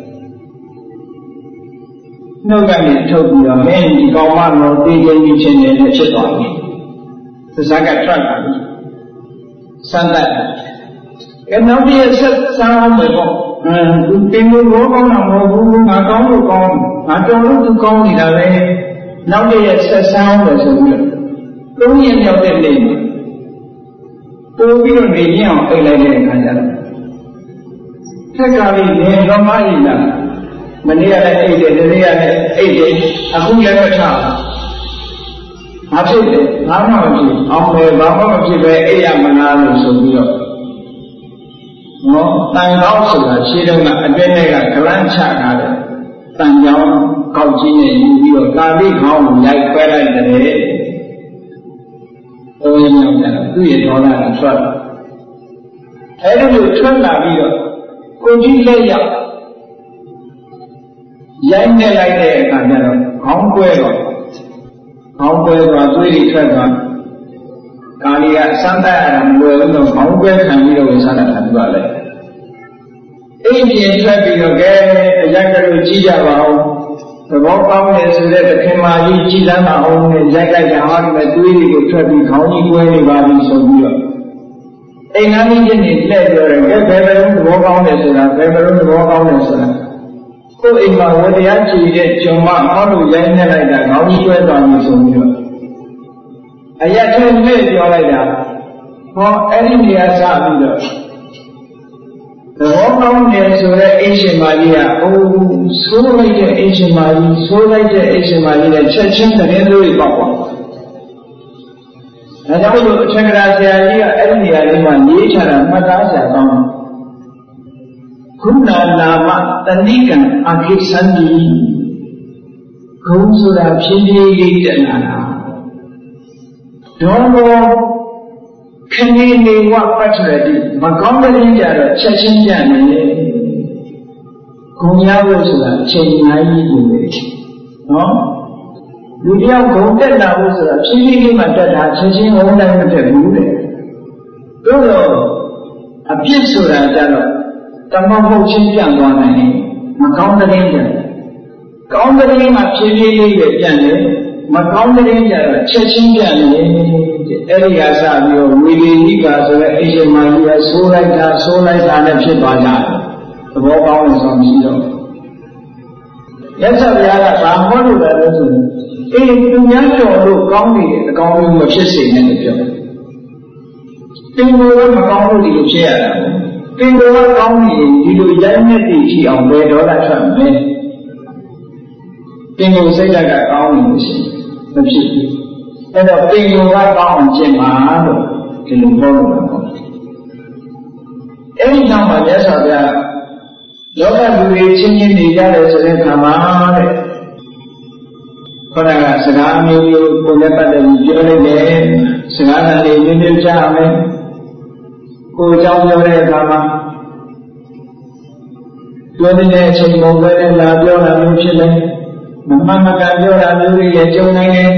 နှုတ်ကနေထုတ်ပြီးတော့မင်းဒီကောင်မတော်သိချင်းကြီးချင်းနဲ့ဖြစ်သွားပြီသစ္စာကထွက်လာပြီစမ်းသပ်အဲ့နောက်ပြည့်ဆက်စားအောင်ပဲပေါ့သူတင်လို့ဘောကောင်းတာမဟုတ်ဘူးငါကောင်းလို့ကောင်းငါတော်လို့သူကောင်းနေတာပဲနောက်ပြည့်ဆက်စားအောင်ပဲဆိုပြီးတော့3ရက်မြောက်တဲ့နေ့မှာပို့ပြီးတော့နေပြအောင်အိတ်လိုက်တဲ့အခါကျတော့ထက်ကလေးနေတော့မရည်လားမနေ့ကလည်းအိတ်တယ်ဒီနေ့ကလည်းအိတ်တယ်အခုလည်းမထဘာဖြစ်လဲဘာမှမဖြစ်အောင်ပဲဘာမှမဖြစ်ပဲအိတ်ရမလားလို့ဆိုပြီးတော့နော်တန်ကောက်ဆိုတာရှင်းတော့ကအတွင်းထဲကကလန်းချထားတယ်တန်ကြောင်ကောက်ကြီးနဲ့ယူပြီးတော့ကာတိခေါင်းကိုရိုက်ခွဲလိုက်တယ်ဘုရားမြောက်တယ်သူ့ရဲ့ဒေါသကထွက်လာအဲဒီလိုထွက်လာပြီးတော့ကိုကြီးလက်ရောက်ရိုက်နေလိုက်တဲ့အခါကျတော့ခေါင်းကွဲတော့ခေါင်းကွဲသွားသွေးတွေထွက်သွားကာလီကစမ်းသပ်ရတာမလွယ်ဘူးတော့ခေါင်းကွဲခံပြီးတော့စမ်းသပ်တာပြပါလေအိမ်ပြင်ထွက်ပြီးတော့ကဲအရိုက်ကလေးကြီးကြပါဦးသဘောကောင်းတယ်ဆိုတဲ့သခင်မကြီးကြည်လန်းပါအောင်နဲ့ရိုက်လိုက်တာဟောဒီမဲ့သွေးတွေကိုထွက်ပြီးခေါင်းကြီးကွဲနေပါပြီဆိုပြီးတော့အိမ်သားကြီးချင်းနေလှည့်ပြောတယ်ကဲဘယ်ဘယ်လိုသဘောကောင်းတယ်ဆိုတာဘယ်ဘယ်လိုသဘောကောင်းတယ်ဆိုတာကိုယ်အိမ်မှာဝတရားကြည်တဲ့ဂျုံမဟောလို့ရိုက်နေလိုက်တာခေါင်းကြီးကွဲသွားပြီဆိုပြီးတော့အရက်ထဲလှည့်ပြောလိုက်တာဟောအဲ့ဒီနေရာစပြီးတော့သဘောကောင်းတယ်ဆိုတဲ့အိရှင်မကြီးကအိုးဆိုးလိုက်တဲ့အိရှင်မကြီးဆိုးလိုက်တဲ့အိရှင်မကြီးနဲ့ချက်ချင်းသတင်းလို့ပေါက်သွားဒါကြောင့်လို့အထက်ကရာဆရာကြီးကအဲ့ဒီနေရာလေးမှာရေးချတာမှတ်သားဆရာကောင်းတယ်ခုနနာမတဏိကံအခိသန္တိဂုံဆိုတာဖြည်းဖြည်းလေးတက်လာတာဒေါမောခဏီနေဝပတ်ရတိမကောင်းတဲ့ရင်ကြတော့ချက်ချင်းပြန်နေတယ်ဂုံရဖို့ဆိုတာအချိန်အများကြီးယူတယ်နော်လူတယောက်ဂုံတက်လာဖို့ဆိုတာဖြည်းဖြည်းလေးမှတက်တာချက်ချင်းဝန်းတိုင်းမတက်ဘူးတဲ့တို့တော့အပြစ်ဆိုတာကြတော့တမဟုတ်ချင်းပြန်သွားနိုင်တယ်မကောင်းတဲ့ရင်ကြကောင်းတဲ့ရင်မှဖြည်းဖြည်းလေးပဲပြန်တယ်မကောင်းတဲ့ရင်ကြတော့ချက်ချင်းပြန်တယ်အဲ့ဒီဟာစပြီးတော့ဝီလီနိကာဆိုတဲ့အိရှင်မကြီးကဆိုးလိုက်တာနဲ့ဖြစ်သွားကြတယ်သဘောကောင်းလို့ဆိုပြီးတော့ရသဗျာကဘာဟောလို့လဲဆိုရင်သူများတော်လို့ကောင်းနေတဲ့အကောင်းမျိုးမဖြစ်စေနဲ့ပြောတယ်ပင်ကိုယ်ကမကောင်းလို့ဒီလိုဖြစ်ရတာပေါ့ပင်ကိုယ်ကကောင်းရင်ဒီလိုရိုက်မဲ့တည်ကြည့်အောင်ဘယ်ဒေါသထွက်မလဲပင်ကိုယ်စိတ်ဓာတ်ကကောင်းနေလို့ရှိရင်မဖြစ်ဘူးအဲ့တော့ပင်ကိုယ်ကကောင်းအောင်ကျင့်ပါလို့ဒီလိုပြောလို့ပေါ့အဲ့ဒီနောက်မှာမြတ်စွာဘုရားလောကလူတွေချင်းချင်းနေကြတယ်ဆိုတဲ့ခါမှာတဲ့ခေါင်းကစကားမျိုးမျိုးကိုလည်းပတ်တယ်ပြောလိုက်တယ်စကားနဲ့မျိုးမျိုးကြားရမယ်ကိုယ်ကြောင့်ပြောတဲ့အခါမှာပြောတဲ့အချိန်ပုံပဲလာပြောတာမျိုးဖြစ်တယ်မမှန်မကန်ပြောတာမျိုးတွေလည်းကြုံနိုင်တယ်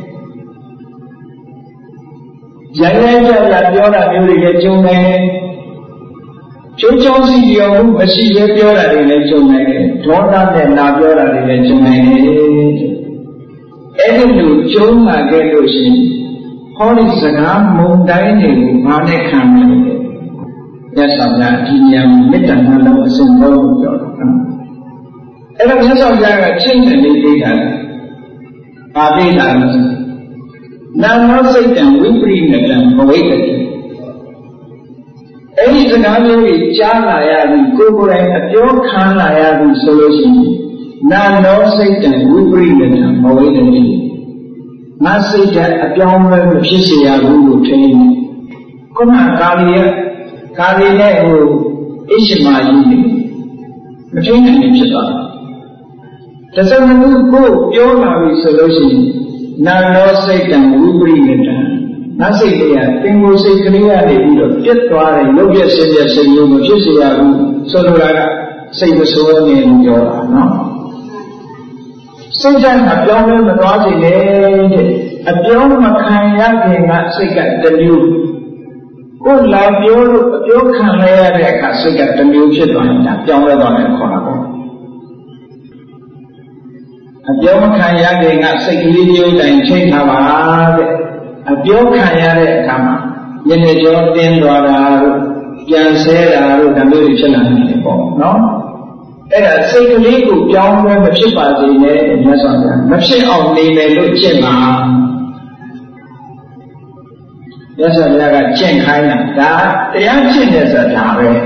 ရိုင်းရိုင်းကြကြပြောတာမျိုးတွေလည်းကြုံနိုင်တယ်ကျိုးချောင်းစီပြောမှုမရှိဘဲပြောတာတွေလည်းကြုံနိုင်တယ်ဒေါသနဲ့လာပြောတာတွေလည်းကြုံနိုင်တယ်အဲ့ဒီလိုကြုံလာခဲ့လို့ရှိရင်ဟောဒီစကားမုံတိုင်းတွေကိုဘာနဲ့ခံမလဲမြတ်စွာဘုရားဒီဉာဏ်မေတ္တာနှလုံးအစဉ်ဆုံးကိုပြောတာအဲ့တော့မြတ်စွာဘုရားကရှင်းတယ်လေးပေးတာပါပေးတာလို့နာမောစိတ်တံဝိပရိနတံဘဝိတ္တိအဲ့ဒီစကားမျိုးတွေကြားလာရပြီးကိုယ်ကိုယ်တိုင်အပြောခံလာရပြီးဆိုလို့ရှိရင်နာမောစိတ်တံဝိပရိနတံဘဝိတ္တိငါစိတ်ဓာတ်အပြောင်းလဲမဖြစ်စေရဘူးလို့ထင်နေခုနကာလီနဲ့ဟိုအိရှိမာကြီးနေမထင်နိုင်ဖြစ်သွားတယ်တစ္ဆမမှုကိုပြောလာပြီဆိုလို့ရှိရင်နာမောစိတ်တံဝိပရိနတံငါစိတ်တွေကတင်ကိုယ်စိတ်ကလေးရနေပြီးတော့ပြတ်သွားတယ်ရုပ်ပြဆင်းရဲစိတ်မျိုးမဖြစ်စေရဘူးဆိုလိုတာကစိတ်မဆိုးနေလို့ပြောတာနော်စိတ်ဓာတ်အပြောင်းလဲမသွားစေနဲ့တဲ့အပြောင်းမခံရခင်ကစိတ်ကတမျိုးကိုလာပြောလို့အပြောခံရတဲ့အခါစိတ်ကတမျိုးဖြစ်သွားရင်ဒါပြောင်းလဲသွားတယ်ခေါ်တာပေါ့အပြောမခံရခင်ကစိတ်ကလေးမျိုးတိုင်းချိန်ထားပါတဲ့အပြောခံရတဲ့အခါမှာညနေကျော်တင်းသွားတာတို့ပြန်ဆဲတာတို့ဒါမျိုးတွေဖြစ်လာနေတယ်ပေါ့နော်အဲ့ဒါစိတ်ကလေးကိုပြောင်းလဲမဖြစ်ပါစေနဲ့မြတ်စွာဘုရားမဖြစ်အောင်နေမယ်လို့ကျင့်ပါမြတ်စွာဘုရားကကျင့်ခိုင်းတာဒါတရားကျင့်တယ်ဆိုတာဒါပဲ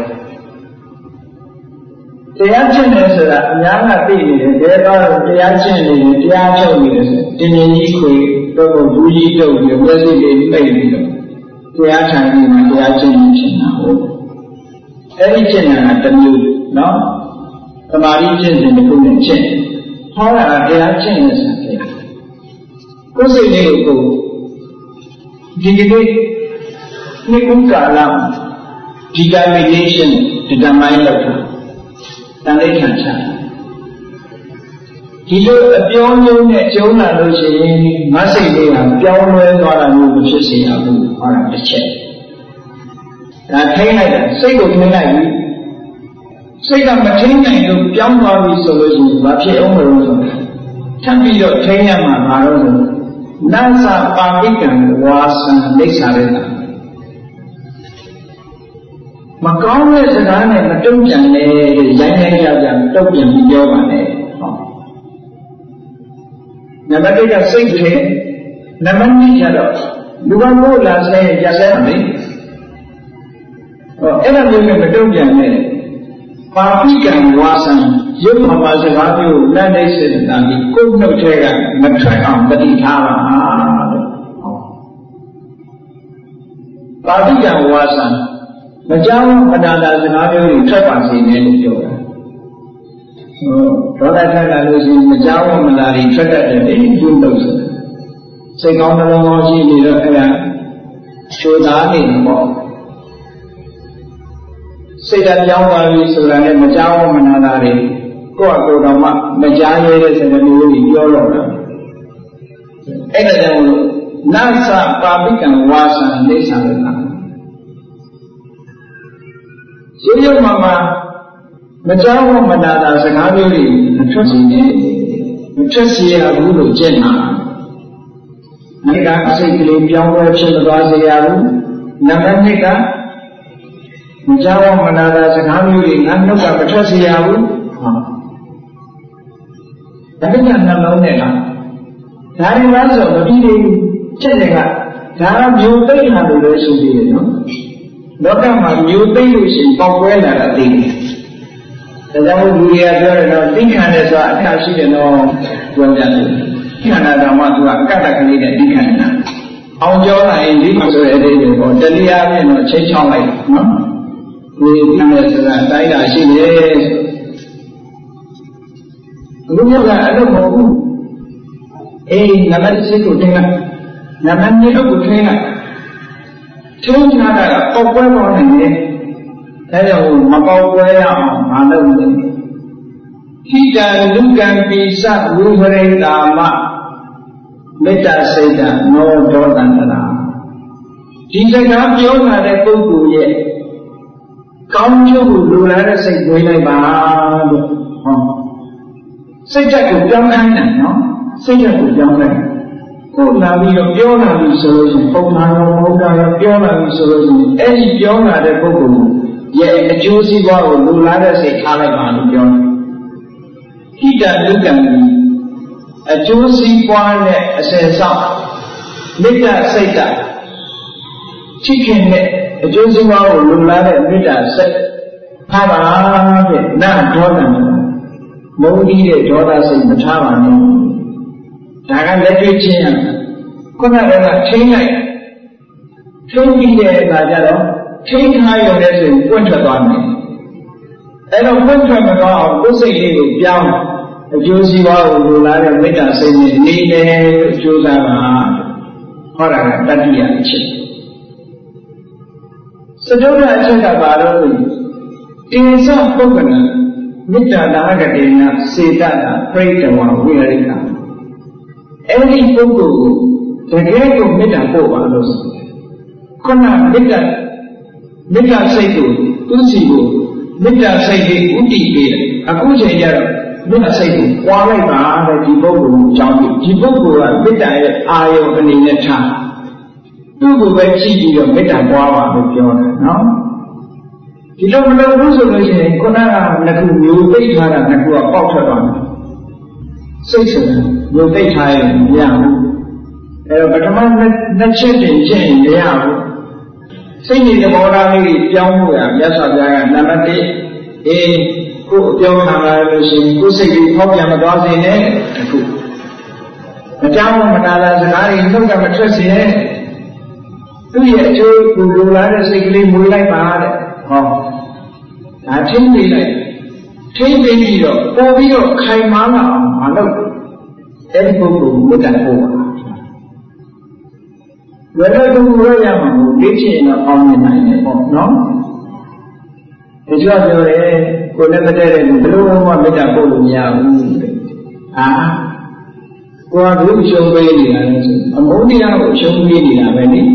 တရားကျင့်တယ်ဆိုတာအများကသိနေတယ်ဘယ်တော့တရားကျင့်နေတယ်တရားထုတ်နေတယ်ဆိုတင်းတင်းကြီးခွေတော့ဘူးကြီးတုပ်ပြီးမျက်စိလေးပိတ်ပြီးတော့တရားထိုင်ပြီးမှတရားကျင့်နေဖြစ်တာဟုတ်အဲ့ဒီကျင့်တာကတစ်မျိုးနော်သမာဓိကျင့်စဉ်တစ်ခုနဲ့ကျင့်ဟောတာတရားကျင့်နေစတယ်ကိုယ်စိတ်လေးကိုဒီကနေ့နှစ်ခုကာလ determination determine လုပ်တာတန်လေးခံချဒီလိုအပြောင်းမျိုးနဲ့ကျုံးလာလို့ရှိရင်ငါစိတ်လေးကပြောင်းလဲသွားတာမျိုးမဖြစ်စေရဘူးဟောတာတစ်ချက်ဒါထိန်းလိုက်တာစိတ်ကိုထိန်းလိုက်ပြီစိတ်ကမထိန်းနိုင်လို့ပြောင်းသွားပြီဆိုလို့ရှိရင်ဘာဖြစ်အောင်မလို့ဆိုထပ်ပြီးတော့ထိန်းရမှာဘာလို့ဆိုနာသပါဠိကံဝါစံလိစ္ဆာရတာမကောင်းတဲ့စကားနဲ့မတုံ့ပြန်နဲ့ရိုင်းရိုင်းကြကြတုံ့ပြန်ပြီးပြောပါနဲ့ဟောနံပါတ်1ကစိတ်ထဲနံပါတ်2ကျတော့လူကမို့လာဆဲရဆဲပါလေဟောအဲ့ဒါမျိုးနဲ့မတုံ့ပြန်နဲ့ပါဠိကံဝါစံရုပ်မှာစကားမျိုးလက်နေစေတာဒီကိုယ်နှုတ်ထဲကမထွက်အောင်တတိထားပါလို့ပါဠိကံဝါစံမကြောက်မနာတာစကားမျိုးတွေထွက်ပါစေနဲ့လို့ပြောတာဒေါသထွက်လာလို့ရှိရင်မကြောက်မနာတွေထွက်တတ်တယ်ဒီလိုလုပ်စိတ်ကောင်းနှလုံးကောင်းရှိနေတော့အဲ့ဒါချိုးသားနေပေါ့စိတ်ဓာတ်ပြောင်းသွားပြီဆိုတာနဲ့မကြောက်မနာတာတွေကိုယ့်အကိုယ်တော်မှမကြားရတဲ့စကားမျိုးတွေပြောတော့တာအဲ့ဒါကြောင့်လို့နာသပါဠိကံဝါစံလိစ္ဆာရတာရုပ်ရုပ်မှမကြောက်မနာတာစကားမျိုးတွေမထွက်စေနဲ့မထွက်စေရဘူးလို့ကျင့်တာနိဂအစိတ်ကလေးပြောင်းလဲဖြစ်သွားစေရဘူးနံပါတ်2ကမကြောက်မနာတာစကားမျိုးတွေငါနှုတ်ကမထွက်စေရဘူးဒါကနှလုံးနဲ့လားဒါတွေလားဆိုမပြီးသေးဘူးချက်တွေကဒါကမျိုးသိလာလို့လည်းရှိသေးတယ်နော်လောကမှာမျိုးသိလို့ရှိရင်ပေါက်ကွဲလာတာသိတယ်ဒါကြောင့်လူတွေကပြောတယ်နော်သိခံတယ်ဆိုတာအထာရှိတယ်နော်ပြောကြတယ်ခန္ဓာတော်မှသူကအကတ္တကလေးနဲ့သိခံနေတာအောင်ကျော်လာရင်ဒီမှာဆိုတဲ့အသေးတွေပေါ့တတိယအပြင်တော့ချိန်ချောင်းလိုက်နော်ဒီသိမယ်ဆိုတာတိုင်းတာရှိတယ်အခုမျိုးကအဲ့လိုမဟုတ်ဘူးအေးနံပါတ်7ကိုတင်လိုက်နံပါတ်2ကိုထင်းလိုက်ထင်းထားတာကပေါက်ကွဲသွားနိုင်တယ်ဒါကြောင့်မပေါက်ကွဲရအောင်မလုပ်ဘူးဟိတံလူကံပိစဝိဟရိတာမမေတ္တာစိတ်ဓာတ်နောဒေါသန္တရာဒီစကားပြောလာတဲ့ပုဂ္ဂိုလ်ရဲ့ကောင်းကျိုးကိုလိုလားတဲ့စိတ်တွေးလိုက်ပါလို့ဟောစိတ်ဓာတ်ကိုပြောင်းခိုင်းတယ်နော်စိတ်ဓာတ်ကိုပြောင်းလိုက်ကိုယ်လာပြီးတော့ပြောလာပြီဆိုလို့ရှိရင်ပုံမှန်ရောဘုရားရောပြောလာပြီဆိုလို့ရှိရင်အဲ့ဒီပြောလာတဲ့ပုဂ္ဂိုလ်ရဲ့အကျိုးစီးပွားကိုလိုလားတဲ့စိတ်ထားလိုက်ပါလို့ပြောတယ်ဟိတလူကံအကျိုးစီးပွားနဲ့အစင်ဆောင်မေတ္တာစိတ်ဓာတ်ချစ်ခင်တဲ့အကျိုးစီးပွားကိုလိုလားတဲ့မေတ္တာစိတ်ထားပါတဲ့နာဒေါသမုန်းကြီးတဲ့ဒေါသစိတ်မထားပါနဲ့ဒါကလက်တွေ့ချင်းရခုနကထိန်းလိုက်ထိန်းပြီးတဲ့အခါကျတော့ထိန်းထားရုံနဲ့ဆိုပွင့်ထွက်သွားမယ်အဲ့တော့ပွင့်ထွက်မသွားအောင်ကိုယ်စိတ်လေးကိုပြောင်းအကျိုးစီးပွားကိုလိုလားတဲ့မေတ္တာစိတ်နဲ့နေတယ်လို့ကြိုးစားပါဟောတာကတတိယအချက်စတုတ္ထအချက်ကဘာလို့လဲတေဇပုဂ္ဂလမေတ္တာနာဂတေနစေတနာပရိတဝဝိဟရိကအဲ့ဒီပုဂ္ဂိုလ်ကိုတကယ်ကိုမေတ္တာပို့ပါလို့ခုနမေတ္တာစိတ်ကိုသူစီကိုမေတ္တာစိတ်ကိုဥတည်ပေးတယ်အခုချိန်ကျတော့မေတ္တာစိတ်ကိုပွားလိုက်ပါတဲ့ဒီပုဂ္ဂိုလ်ကိုအကြောင်းပြုဒီပုဂ္ဂိုလ်ကမေတ္တာရဲ့အာယုံအနေနဲ့ထားသူ့ကိုပဲကြည့်ပြီးတော့မေတ္တာပွားပါလို့ပြောတယ်နော်ဒီလိုမလုပ်ဘူးဆိုလို့ရှိရင်ခုနကနှစ်ခုမျိုးသိထားတာနှစ်ခုကပေါက်ထွက်သွားတယ်စိတ်ဆိုတာမျိုးသိထားရင်မရဘူးအဲတော့ပထမနှစ်ချက်တင်ချက်ရင်မရဘူးစိတ်နဲ့သဘောထားလေးပြောင်းဖို့ရမြတ်စွာဘုရားကနံပါတ်1ကိုအပြောင်းခံလာလို့ရှိရင်ကိုယ်စိတ်ကြီးဖောက်ပြန်မသွားစေနဲ့တခုမကြောက်မတားတာစကားတွေနှုတ်ကမထွက်စေနဲ့သူ့ရဲ့အကျိုးကိုလိုလားတဲ့စိတ်ကလေးမွေးလိုက်ပါတဲ့ဟောဒါထင်းနေလိုက်ထင်းနေပြီးတော့ပေါ်ပြီးတော့ခိုင်မာလာအောင်မလုပ်အဲ့ဒီပုဂ္ဂိုလ်ကိုတတ်ဖို့ပါဝိရဒုက္ခရရမှာကိုလေ့ကျင့်တော့အောင်မြင်နိုင်တယ်ပေါ့နော်ဒီကြောင့်ပြောတယ်ကိုယ်နဲ့တည်းတဲ့လူဘယ်လိုမှမေတ္တာပို့လို့မရဘူးကိုယ်ကဘုရှုံးပေးနေတာလေဆိုအမုန်းတရားကိုရှုံးပေးနေတာပဲလေ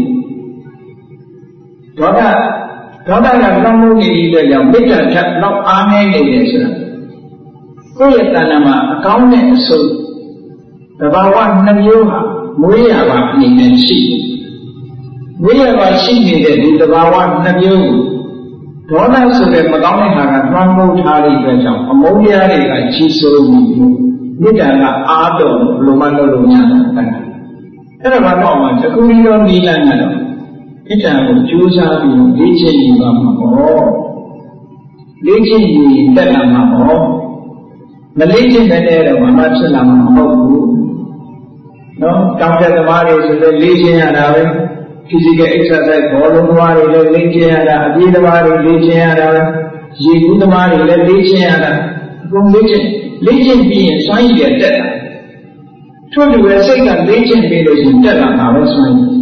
ဒေါသကကောင်းမှုနေပြီးတော့မေတ္တာထပ်တော့အားနေနေတယ်ဆိုတာကိုယ့်ရဲ့တဏ္ဍာမှာအကောင်းနဲ့အဆိုးသဘာဝနှမျိုးဟာမွေးရပါအနေနဲ့ရှိမွေးရပါရှိနေတဲ့ဒီသဘာဝနှမျိုးဒေါသဆိုတဲ့မကောင်းတဲ့ဟာကသွမ်းမိုးထားတဲ့အတွက်ကြောင့်အမုန်းတရားတွေကကြီးစိုးပြီးမေတ္တာကအားတော်ဘယ်လိုမှလုပ်လို့မရဘူးအဲ့ဒါကတော့မှတခုပြီးတော့နီးလန်းကတော့မေတ္တာကိုကြိုးစားပြီးလေ့ကျင့်နေပါမှာပေါ့လေ့ကျင့်ရင်တက်လာမှာပေါ့မလေ့ကျင့်တဲ့တော့မှဖြစ်လာမှာမဟုတ်ဘူးနော်တောင်ကျသမားတွေဆိုလည်းလေ့ကျင့်ရတာပဲ physical exercise ဘောလုံးသမားတွေလည်းလေ့ကျင့်ရတာအပြေးသမားတွေလေ့ကျင့်ရတာရေကူးသမားတွေလည်းလေ့ကျင့်ရတာအကုန်လေ့ကျင့်ပြီးရင်စွမ်းရည်တက်လာထို့တူပဲစိတ်ကလေ့ကျင့်ပြီးလို့ရှိရင်တက်လာမှာပဲစွမ်းရည်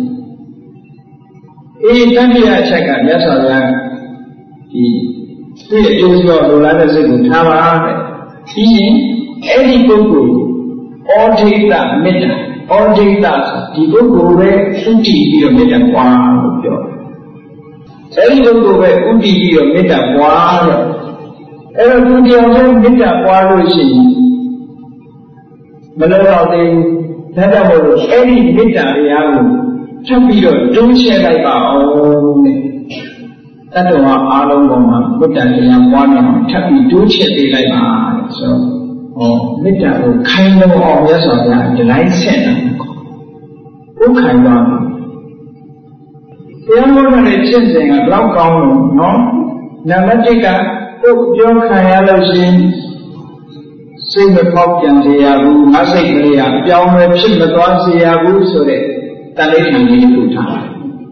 တတိယအချက်ကမြတ်စွာဘုရားဒီသူ့ရဲ့အကျိုးစီးပွားလိုလားတဲ့စိတ်ကိုထားပါတဲ့ပြီးရင်အဲ့ဒီပုဂ္ဂိုလ်ဩဒိတမေတ္တာဩဒိတဒီပုဂ္ဂိုလ်ပဲဥတည်ပြီးတော့မေတ္တာပွားလို့ပြောတယ်အဲ့ဒီပုဂ္ဂိုလ်ပဲဥတည်ပြီးတော့မေတ္တာပွားတဲ့အဲ့တော့သူတရားဆုံးမေတ္တာပွားလို့ရှိရင်မလို့တော့သေးဘူးဒါကြောင့်မို့လို့အဲ့ဒီမေတ္တာတရားကိုချက်ပြီးတော့တွန်းချဲလိုက်ပါအောင်တဲ့တတ္တဝါအားလုံးပေါ်မှာမေတ္တာတရားပွားနေအောင်ထပ်ပြီးတွန်းချဲပေးလိုက်ပါဆိုတော့မေတ္တာကိုခိုင်လုံအောင်ရသော်ဗျာဒီတိုင်းဆက်တယ်ကိုခိုင်သွားတယ်တရားဟောတဲ့ကျင့်စဉ်ကဘယ်လောက်ကောင်းလို့နော်နံပါတ်1ကကိုယ်ပြောခံရလို့ရှိရင်စိတ်မပေါက်ပြန်စေရဘူးငါစိတ်ကလေးကအပြောင်းလဲဖြစ်မသွားစေရဘူးဆိုတဲ့တန်လေးခံလေးကိုထားတယ်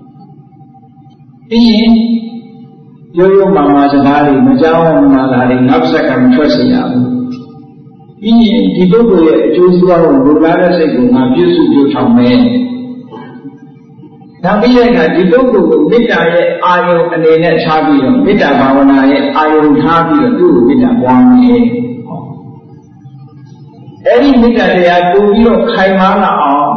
ပြီးရင်ရိုးရိုးမှန်မှန်စကားတွေမကြောက်မှန်တာတွေနောက်ဆက်ကမထွက်စေရဘူးပြီးရင်ဒီပုဂ္ဂိုလ်ရဲ့အကျိုးစီးပွားကိုလိုလားတဲ့စိတ်ကိုငါပြည့်စုံပြထောင်မယ်ဒါပြီးတဲ့အခါဒီပုဂ္ဂိုလ်ကိုမေတ္တာရဲ့အာယုံအနေနဲ့ထားပြီးတော့မေတ္တာဘာဝနာရဲ့အာယုံထားပြီးတော့သူ့ကိုမေတ္တာပွားမယ်အဲ့ဒီမေတ္တာတရားပို့ပြီးတော့ခိုင်မာလာအောင်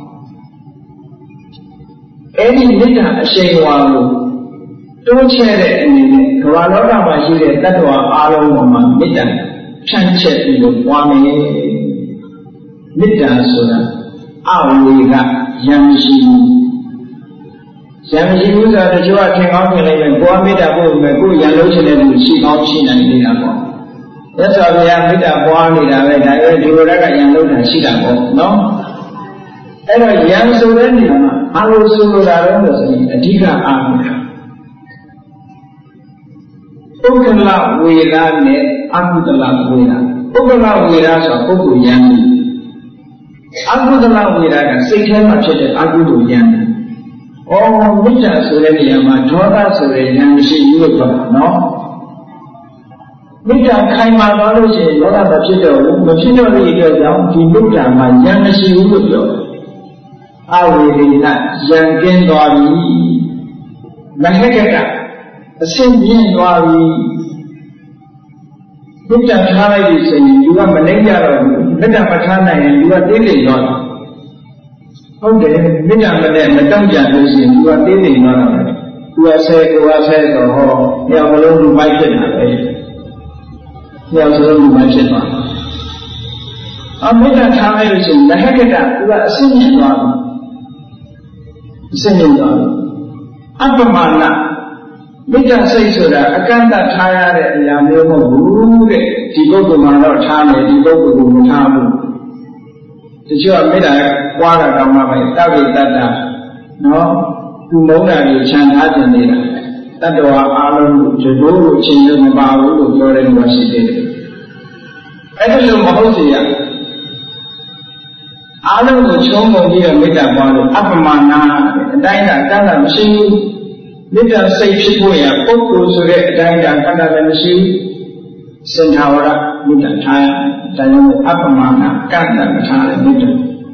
အဲ့ဒီမေတ္တာအရှိန်အဝါကိုတိုးချဲ့တဲ့အနေနဲ့ကမ္ဘာလောကမှာရှိတဲ့တ attva အားလုံးပေါ်မှာမေတ္တာဖြန့်ကျက်ပြီးတော့ပွားမယ်မေတ္တာဆိုတာအဝေကယံရှိယံရှိဘူးဆိုတာတချို့ကထင်ကောင်းထင်လိုက်မယ်ကိုယ်မေတ္တာပို့မယ်ကိုယ်ရံလို့ချင်တဲ့လူရှိကောင်းရှိနိုင်နေတာပေါ့မြတ်စွာဘုရားမေတ္တာပွားနေတာပဲဒါပဲဒီလိုရကယံလို့တာရှိတာပေါ့နော်အဲ့တော့ယံဆိုတဲ့နေရာမှာအလိုဆိုလိုတာတော့ဆိုရင်အဓိကအားဖြင့်ပုဂ္ဂလဝေဒနဲ့အကုသလဝေဒပုဂ္ဂလဝေဒဆိုတာပုဂ္ဂိုလ်ယံအကုသလဝေဒကစိတ်ထဲမှာဖြစ်တဲ့အကုသိုလ်ယံမေတ္တာဆိုတဲ့နေရာမှာဒေါသဆိုတဲ့ဉာဏ်ရှိယူလို့ပြောတာနော်မေတ္တာခိုင်မာသွားလို့ရှိရင်ဒေါသမဖြစ်တော့ဘူးမဖြစ်တော့တဲ့အတွက်ကြောင့်ဒီမေတ္တာမှာဉာဏ်မရှိဘူးလို့ပြောတယ်အဝေဒနာဉာဏ်ကင်းသွားပြီမဟကကအရှင်းပြင်းသွားပြီမေတ္တာထားလိုက်ပြီဆိုရင်သူကမနိုင်ကြတော့ဘူးမေတ္တာမထားနိုင်ရင်သူကတိတိသွားတယ်ဟုတ်တယ်မေတ္တာနဲ့မတောင့်ကြလို့ရှိရင်သူကတိတိသွားတာပဲသူကဆဲကိုကဆဲဆိုဟောညောင်မလုံးလူမိုက်ဖြစ်တာပဲညောင်စလုံးလူမိုက်ဖြစ်သွားအမေတ္တာထားလိုက်လို့ရှိရင်မဟကတာသူကအရှင်းပြင်းသွားပြီအရှင်းပြင်းသွားပြီအပမနာမေတ္တာစိတ်ဆိုတာအကန့်အသတ်ထားရတဲ့အရာမျိုးမဟုတ်ဘူးတဲ့ဒီပုဂ္ဂိုလ်မှာတော့ထားမယ်ဒီပုဂ္ဂိုလ်ကိုမထားဘူးတချို့ကမေတ္တာပွားတာတောင်မှပဲတပိတ္တတာနော်သူမုန်းတာကိုခြံထားခြင်းနေတာတတ္တဝါအားလုံးကိုဒီလိုလိုချင်းလို့မပါဘူးလို့ပြောတဲ့လူရှိသေးတယ်အဲ့ဒါလိုမဟုတ်စေရအားလုံးကိုချုံးပုံပြီးတော့မေတ္တာပွားလို့အပမနာအတိုင်းကတတ်တာမရှိဘူးမေတ္တာစိတ်ဖြစ်ဖို့ရပုဂ္ဂိုလ်ဆိုတဲ့အတိုင်းကတတ်တာလည်းမရှိဘူးစင်္ထာဝရမေတ္တာထားရဒါကြောင့်အပမနာကတ္တမထားတဲ့မေတ္တာ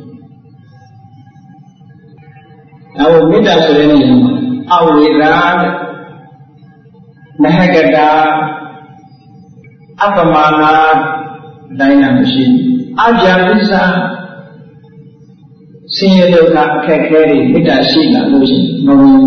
ဒါကိုမေတ္တာဆိုတဲ့နေရာမှာအဝေဒနဟကတာအပမနာအတိုင်းကမရှိဘူးအကြံပိစာဆင်းရဲဒုက္ခအခက်ခဲတွေမေတ္တာရှိလာလို့ရှိရင်မဝင်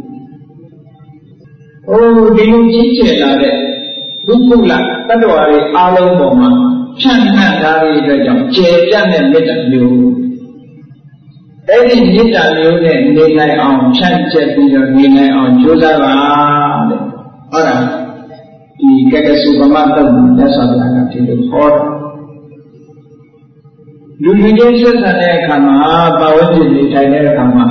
ဘူးဒီလိုကြီးကျယ်လာတဲ့ဘုက္ခလတတ္တဝါတွေအားလုံးပေါ်မှာဖြန့်နှံ့ထားတဲ့အတွက်ကြောင့်ကျေပြတ်တဲ့မေတ္တာမျိုးအဲ့ဒီမေတ္တာမျိုးနဲ့နေနိုင်အောင်ဖြန့်ကျက်ပြီးတော့နေနိုင်အောင်ကြိုးစားပါတဲ့ဟုတ်လားဒီကကစုပမတ်တုံးလက်ဆောင်လာတာဒီလိုဟောလူလူချင်းဆက်ဆံတဲ့အခါမှာပါဝိဇ္ဇနေထိုင်တဲ့အခါမှာ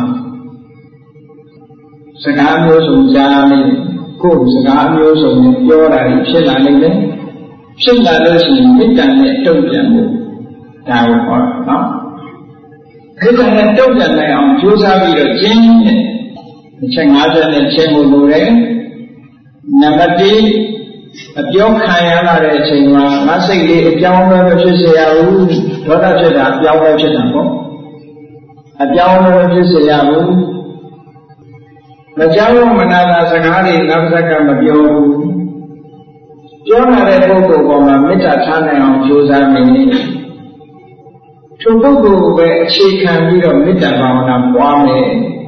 စကားမျိုးစုံကြားနေကိုယ်စကားမျိုးစုံနဲ့ပြောတာဖြစ်လာနိုင်တယ်ဖြစ်လာလို့ရှိရင်မေတ္တာနဲ့တုံ့ပြန်ဖို့ဒါကိုဟောတာနော်မေတ္တာနဲ့တုံ့ပြန်နိုင်အောင်ကြိုးစားပြီးတော့ကျင့်တဲ့အချက်50နဲ့ချင်းဖို့လိုတယ်နံပါတ်1အပြောခံရလာတဲ့အချိန်မှာငါစိတ်လေးအပြောင်းလဲမဖြစ်စေရဘူးဒေါသဖြစ်တာအပြောင်းလဲဖြစ်တာပေါ့အပြောင်းလဲမဖြစ်စေရဘူးမကြောက်မနာတာစကားတွေနောက်ဆက်ကမပြောဘူးပြောလာတဲ့ပုဂ္ဂိုလ်ပေါ်မှာမေတ္တာထားနိုင်အောင်ကြိုးစားမယ်ထိုပုဂ္ဂိုလ်ကိုပဲအခြေခံပြီးတော့မေတ္တာဘာဝနာပွားမယ်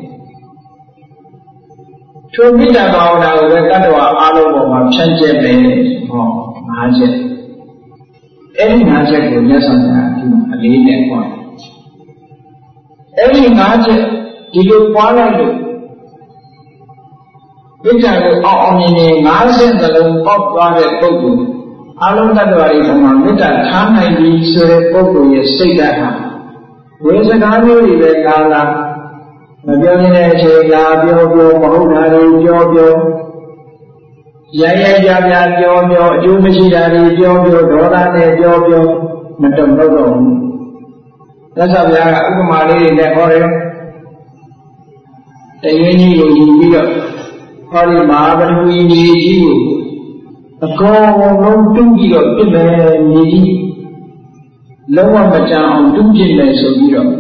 ထိုမေတ္တာဘာဝနာကိုပဲတတ္တဝါအားလုံးပေါ်မှာဖြန့်ကျက်တယ်ဟော5ချက်အဲ့ဒီ5ချက်ကိုမြတ်စွာဘုရားဒီမှာအလေးနဲ့ပွားတယ်အဲ့ဒီ5ချက်ဒီလိုပွားလိုက်လို့မေတ္တာကိုအောင်မြင်ရင်5ချက်စလုံးပေါက်သွားတဲ့ပုဂ္ဂိုလ်အလုံးတ attva တွေပေါ်မှာမေတ္တာထားနိုင်ပြီဆိုတဲ့ပုဂ္ဂိုလ်ရဲ့စိတ်ဓာတ်ဟာဝေစကားမျိုးတွေပဲကာလာ mà biểu như này thì là biểu mẫu là biểu ya biểu chú mới chỉ là biểu đó là để biểu mình trồng đâu rồi đó sao bây giờ cũng mà đi để coi đấy tại vì như vậy thì bây giờ coi đi mà vẫn vui như gì có nó trung gì rồi cái này như gì lâu mà chẳng ông trung gì này số gì rồi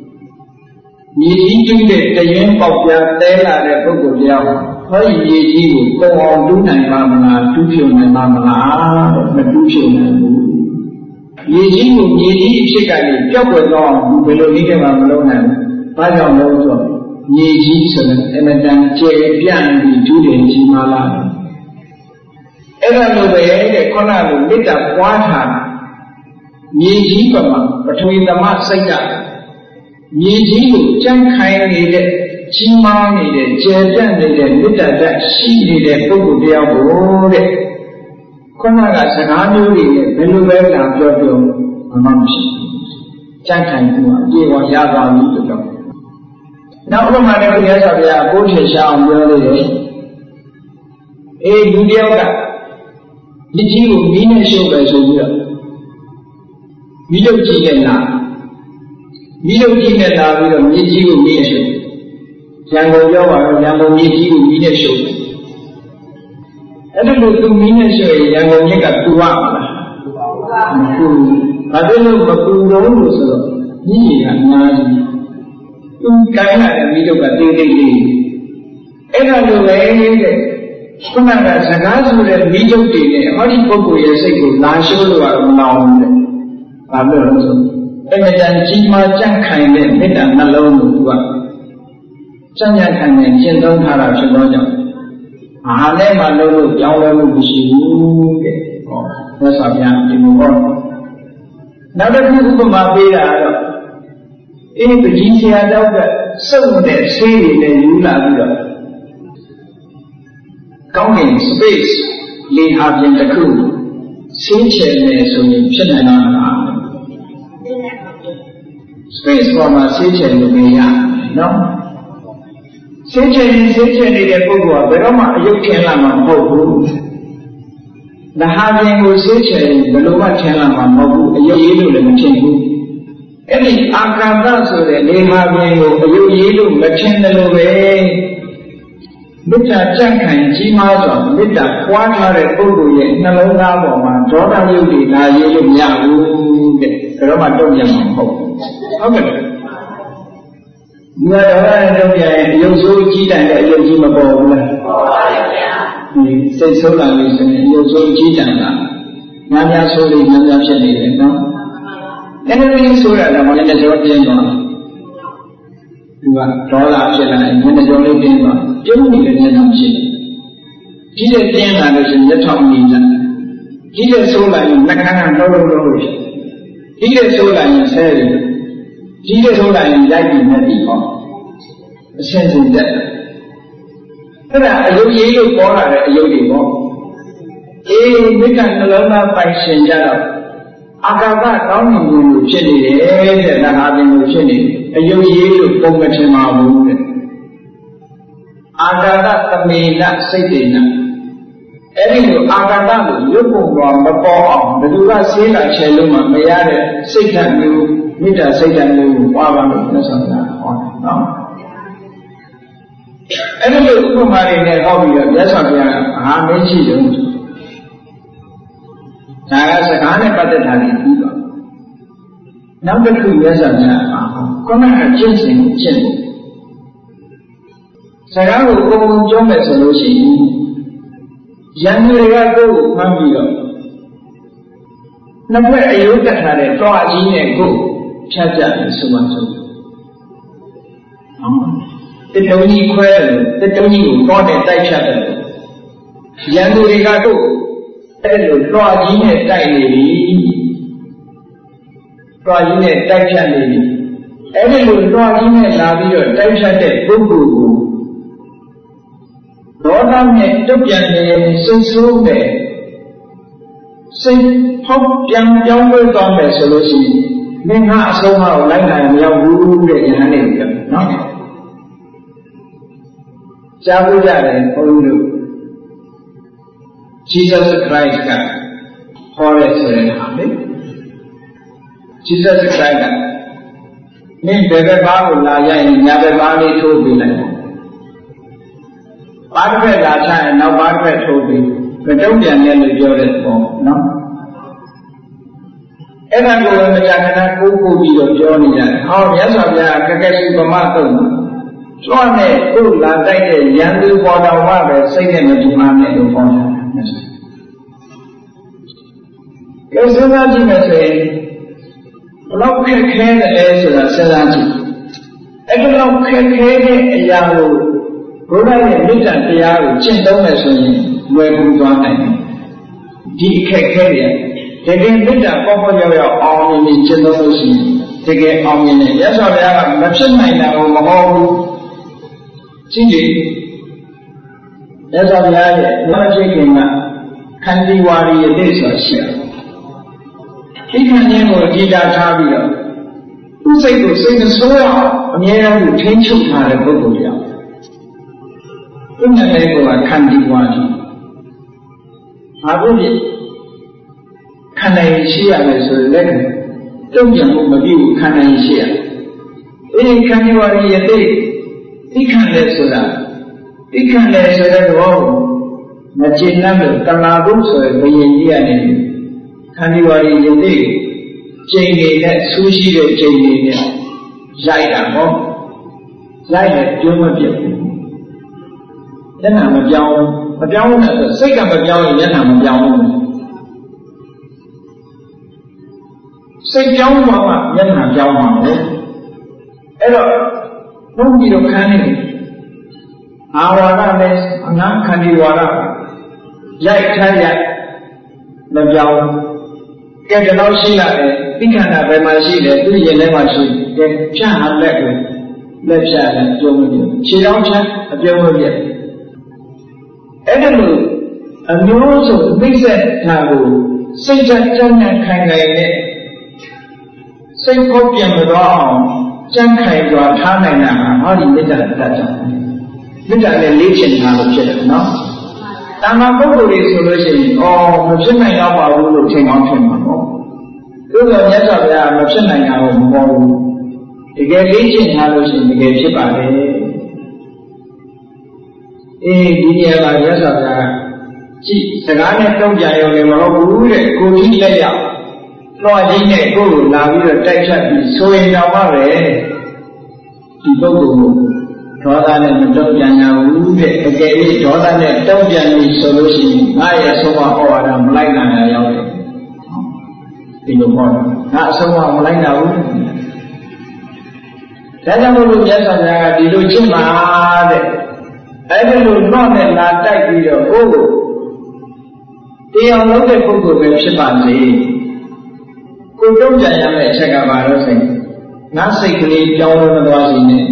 như gì trung để tại vì bọc ra té là để có cuộc giao có gì gì có ông trung này mà là trung phiêu này mà là mình trung phiêu này như gì phía cái này cho quên đó về lâu đi cái mà lâu này phải làm lâu rồi như gì rồi em đang chơi piano thì chú đến chỉ mà làအဲ့ဒါလိုပဲတဲ့ခုနကမေတ္တာပွားထားမြေကြီးပေါ်မှာပထဝီသမစိတ်ကမြေကြီးကိုကြမ်းခိုင်နေတဲ့ကြီးမားနေတဲ့ကျယ်ပြန့်နေတဲ့မေတ္တာဓာတ်ရှိနေတဲ့ပုဂ္ဂိုလ်တယောက်ကိုတဲ့ခုနကစကားမျိုးတွေနဲ့ဘယ်လိုပဲလာပြောမှမရှိကြမ်းခိုင်မှုအပြေပေါ်ရသွားပြီလို့တော့နောက်ဥပမာနဲ့ဘုရားဆော်ပြကိုယ်ထင်ရှားအောင်ပြောလို့ရတယ်အေးလူတယောက်ကမြစ်ကြီးကိုမီးနဲ့ရှုပ်ပဲဆိုပြီးတော့မီးလုပ်ကြီးနဲ့လာပြီးတော့မြစ်ကြီးကိုမီးနဲ့ရှုပ်ရန်ကုန်ပြောပါတော့ရန်ကုန်မြစ်ကြီးကိုမီးနဲ့ရှုပ်အဲ့ဒါလို့သူမီးနဲ့ရှုပ်ရင်ရန်ကုန်မြစ်ကတူရမှာလားမတူဘာလို့မတူတော့လို့ဆိုတော့မြစ်ကြီးကအများကြီးသူကိုင်းလာတဲ့မီးတို့ကတိတ်တိတ်လေးအဲ့ဒါလိုပဲတဲ့ခုနကစကားဆိုတဲ့မိကျုပ်တွေနဲ့ဟောဒီပုဂ္ဂိုလ်ရဲ့စိတ်ကိုလာရှိုးလို့ရမလောင်ဘူး။ဘာလို့လဲဆိုအဲ့မတန်ကြီးမားကြန့်ခိုင်တဲ့မေတ္တာနှလုံးကိုသူကစံ့ရခံနဲ့ကျင့်သုံးထားတာဖြစ်သောကြောင့်အားနဲ့မှလုံးလို့ကြောင်းလဲမှုမရှိဘူးတဲ့။ဟောသက်သာပြန်ဒီလိုဟောနောက်တစ်ခုဥပမာပေးတာကတော့ပကြီးဆရာတောက်ကစုပ်တဲ့ဆေးတွေနဲ့ယူလာပြီးတော့ကောင်းကင် space လေဟာပြင်တစ်ခုဆင်းချယ်နေဆိုရင်ဖြစ်နိုင်မှာလား space ပေါ်မှာဆင်းချယ်လို့မရနော်ဆင်းချယ်နေတဲ့ပုဂ္ဂိုလ်ကဘယ်တော့မှအယုတ်ထင်လာမှာမဟုတ်ဘူး။ဒါဟာပြင်ကိုဆင်းချယ်ရင်ဘယ်လိုမှထင်လာမှာမဟုတ်ဘူးအယုတ်ရေးလို့လည်းမထင်ဘူး။အဲ့ဒီအာကာသဆိုတဲ့လေဟာပြင်ကိုအယုတ်ရေးလို့မထင်တယ်လို့ပဲမေတ္တာကြံ့ခိုင်ကြီးမားစွာမေတ္တာပွားထားတဲ့ပုဂ္ဂိုလ်ရဲ့နှလုံးသားပေါ်မှာဒေါသယုတ်တွေလာရေးလို့မရဘူးတဲ့ဒါတော့မှတုံ့ပြန်မှာမဟုတ်ဘူးဟုတ်ကဲ့ဒီကတော့တုံ့ပြန်ရင်အယုတ်ဆိုးကြီးတန်တဲ့အယုတ်ကြီးမပေါ်ဘူးလားပေါ်ပါရဲ့ဗျာဒီစိတ်ဆိုးလာလို့ဆိုရင်အယုတ်ဆိုးကြီးတန်တာများဆိုးလို့များဖြစ်နေတယ်နော်အဲ့ဒီလိုဆိုရတာမှလည်းကြောတင်းသွားသူကဒေါသဖြစ်လာရင်မျက်နှာကြောလေးတင်းသွားပြုံးနေတဲ့မျက်နှာရှိတယ်ကြီးတဲ့တင်းလာလို့ရှိရင်လက်ထောက်နေတယ်ကြီးတဲ့ဆိုးလာရင်နှာခမ်းကလှုပ်လို့ဖြစ်ကြီးတဲ့ဆိုးလာရင်ဆဲတယ်ကြီးတဲ့ဆိုးလာရင်ရိုက်ပြီးနဲ့ပြီးပေါ့အရှင်းစင်တက်အဲ့ဒါအယုတ်ရေးလို့ပေါ်လာတဲ့အယုတ်တွေပေါ့မိကနှလုံးသားပိုင်ရှင်ကြတော့အာကာသကောင်းမြင်လို့ဖြစ်နေတယ်တဲ့ဒါဟာပြင်လို့ဖြစ်နေအယုတ်ရေးလို့ပုံမထင်ပါဘူးတဲ့အာကာသသမေနစိတ်တေနအဲ့ဒီလိုအာကာသကိုရုပ်ပုံပေါ်မပေါ်အောင်ဘယ်သူကဆေးလာချေလို့မှမရတဲ့စိတ်ဓာတ်မျိုးမေတ္တာစိတ်ဓာတ်မျိုးကိုပွားပါလို့သက်ဆောင်တာဟောနော်အဲ့ဒီလိုဥပမာတွေနဲ့ဟောပြီးတော့မြတ်စွာဘုရားအာမင်းရှိတယ်ဒါကစကားနဲ့ပတ်သက်တာတွေပြီးတော့နောက်တစ်ခုမြတ်စွာဘုရားခုနကကျင့်စဉ်ကိုကျင့်ဖို့စကားကိုပုံပုံပြောမယ်ဆိုလို့ရှိရင်ယန္တတွေကကိုယ်ကိုမှန်းပြီးတော့နှစ်ဖက်အယုတ်တက်ထားတဲ့တောအကြီးနဲ့ကိုယ်ဖြတ်ကြတယ်ဆိုမှဆိုတတုံးကြီးခွဲတယ်တတုံးကြီးကိုတောနဲ့တိုက်ဖြတ်တယ်ယန္တတွေကကိုယ်အဲ့လိုတောကြီးနဲ့တိုက်နေပြီတောကြီးနဲ့တိုက်ဖြတ်နေပြီအဲ့ဒီလိုတောကြီးနဲ့လာပြီးတော့တိုက်ဖြတ်တဲ့ပုဂ္ဂိုလ်ကိုဒေါသနဲ့တုတ်ပြန်နေစိတ်ဆိုးမယ်စိတ်ဖောက်ပြန်ပြောင်းလဲသွားမယ်ဆိုလို့ရှိရင်မင်းကအဆုံးအမလိုက်နိုင်မရောက်ဘူးတဲ့ဉာဏ်နဲ့ပြောနော်ကြားဖို့ကြတယ်ဘုန်းကြီးတို့ Jesus Christ ကဟောတဲ့ဆိုတဲ့ဟာလေ Jesus Christ ကမင်းဘယ်ဘက်ဘာကိုလာရရင်ညာဘက်ဘာလေးထိုးပေးလိုက်ဘာတစ်ဖက်လာချရင်နောက်ဘာတစ်ဖက်ထိုးပေးမတုံ့ပြန်တယ်လို့ပြောတဲ့ပုံနော်အဲ့ဒါကိုမကြာခဏကိုးပြီးတော့ပြောနေကြတယ်ဟောမြတ်စွာဘုရားကကရှိပမတုံကျွမ်းနဲ့ကိုလာတိုက်တဲ့ရန်သူပေါ်တော်မှပဲစိတ်နဲ့မဒီမှနဲ့လို့ဟောတာကဲစဉ်းစားကြည့်မယ်ဆိုရင်ဘလောက်ခက်ခဲတယ်ဆိုတာစဉ်းစားကြည့်အဲ့ဒီလောက်ခက်ခဲတဲ့အရာကိုဘုရားရဲ့မေတ္တာတရားကိုကျင့်သုံးမယ်ဆိုရင်လွယ်ကူသွားနိုင်တယ်ဒီအခက်ခဲတွေတကယ်မေတ္တာပေါ့ပေါ့ရောက်ရောက်အောင်မြင်ကျင့်သုံးလို့ရှိရင်တကယ်အောင်မြင်တယ်ရသော်ဘုရားကမဖြစ်နိုင်တာကိုမဟောဘူးကြည့်ကြည့်ရသော်ဘုရားရဲ့မဖြစ်ခင်ကခန္တီဝါရီရဲ့တိဆိုတာရှိတယ်ဒီခန္ဓာကိုအဓိကထားပြီးတော့သူ့စိတ်ကိုစိတ်ဆိုးအောင်အမြဲတမ်းကိုထိန်းချုပ်ထားတဲ့ပုဂ္ဂိုလ်ရောက်သူ့နာမည်ကခန္တီဝါရီဘာလို့လဲခန္ဓာရင်ရှိရမယ်ဆိုရင်လည်းတုံ့ပြန်မှုမပြုဘူးခန္ဓာရင်ရှိရအဲဒီခန္တီဝါရီရဲ့တိခန္ဓာဆိုတာတိခန္ဓာဆိုတဲ့တော့မကျင်တဲ့တဏှာဘုဆိုတဲ့ဘယင်ကြီးကနေခန္တီဝါရီယသိကျိန်နေတဲ့ဆူးရှိတဲ့ကျိန်နေနဲ့ရိုက်တာဟောရိုက်တယ်ကျိုးမပြတ်ဘူးမျက်နှာမပြောင်းဘူးနဲ့ဆိုစိတ်ကမပြောင်းရင်မျက်နှာမပြောင်းဘူးစိတ်ပြောင်းသွားမှမျက်နှာပြောင်းမှာပဲအဲ့တော့ဘုန်းကြီးတို့ခန်းနေအာဝါဒနဲ့အနာခန္တီဝါဒရိုက်ထားရိုက်မပြောင်းကဲဒီလောက်ရှိရတယ်သိခန္ဓာဘယ်မှာရှိလဲသူ့ရင်ထဲမှာရှိတယ်ဖြတ်ဟာလက်ကိုလက်ဖြတ်တယ်ပြုံးမပြခြေထောက်ချအပြုံးမပြအဲ့ဒါလို့အမျိုးစုံသိစက်ထားကိုစိတ်ချက်ကြံ့ခိုင်ခိုင်နဲ့စိတ်ဖောက်ပြန်မသွားအောင်ကြံ့ခိုင်စွာထားနိုင်တာဟာဟောဒီမေတ္တာတတ်တာမေတ္တာနဲ့လေးချင်တာလို့ဖြစ်တယ်နော်တာမန်ပုဂ္ဂိုလ်တွေဆိုလို့ရှိရင်မဖြစ်နိုင်တော့ပါဘူးလို့ထင်အောင်ထင်မှာပေါ့သို့တော်မြတ်စွာဘုရားမဖြစ်နိုင်တာကိုမဟောဘူးတကယ်လေးချင်ထားလို့ရှိရင်တကယ်ဖြစ်ပါလေဒီနေရာမှာမြတ်စွာဘုရားကြည့်စကားနဲ့တုံ့ပြန်ရုံနဲ့မဟုတ်ဘူးတဲ့ကိုကြီးလက်ရောက်လွှာကြီးနဲ့ကိုယ်ကိုလာပြီးတော့တိုက်ဖြတ်ပြီးဆိုရင်တော့ပါပဲဒီပုဂ္ဂိုလ်ကိုဒေါသနဲ့မတုံ့ပြန်ရဘူးတဲ့အကယ်၍ဒေါသနဲ့တုံ့ပြန်ပြီးဆိုလို့ရှိရင်ငါရဲ့အဆုံးအမဟောတာမလိုက်နိုင်တာရောက်တယ်ဒီလိုဟောတာငါအဆုံးအမလိုက်နိုင်ဘူးဒါကြောင့်မို့လို့မြတ်စွာဘုရားကဒီလိုကျင့်ပါတဲ့အဲ့ဒီလိုတော့နဲ့လာတိုက်ပြီးတော့ကိုယ်ကိုတရားလုံးတဲ့ပုဂ္ဂိုလ်ပဲဖြစ်ပါစေကိုတုံ့ပြန်ရမယ့်အချက်ကဘာလို့ဆိုရင်ငါစိတ်ကလေးပြောင်းလို့မသွားစေနဲ့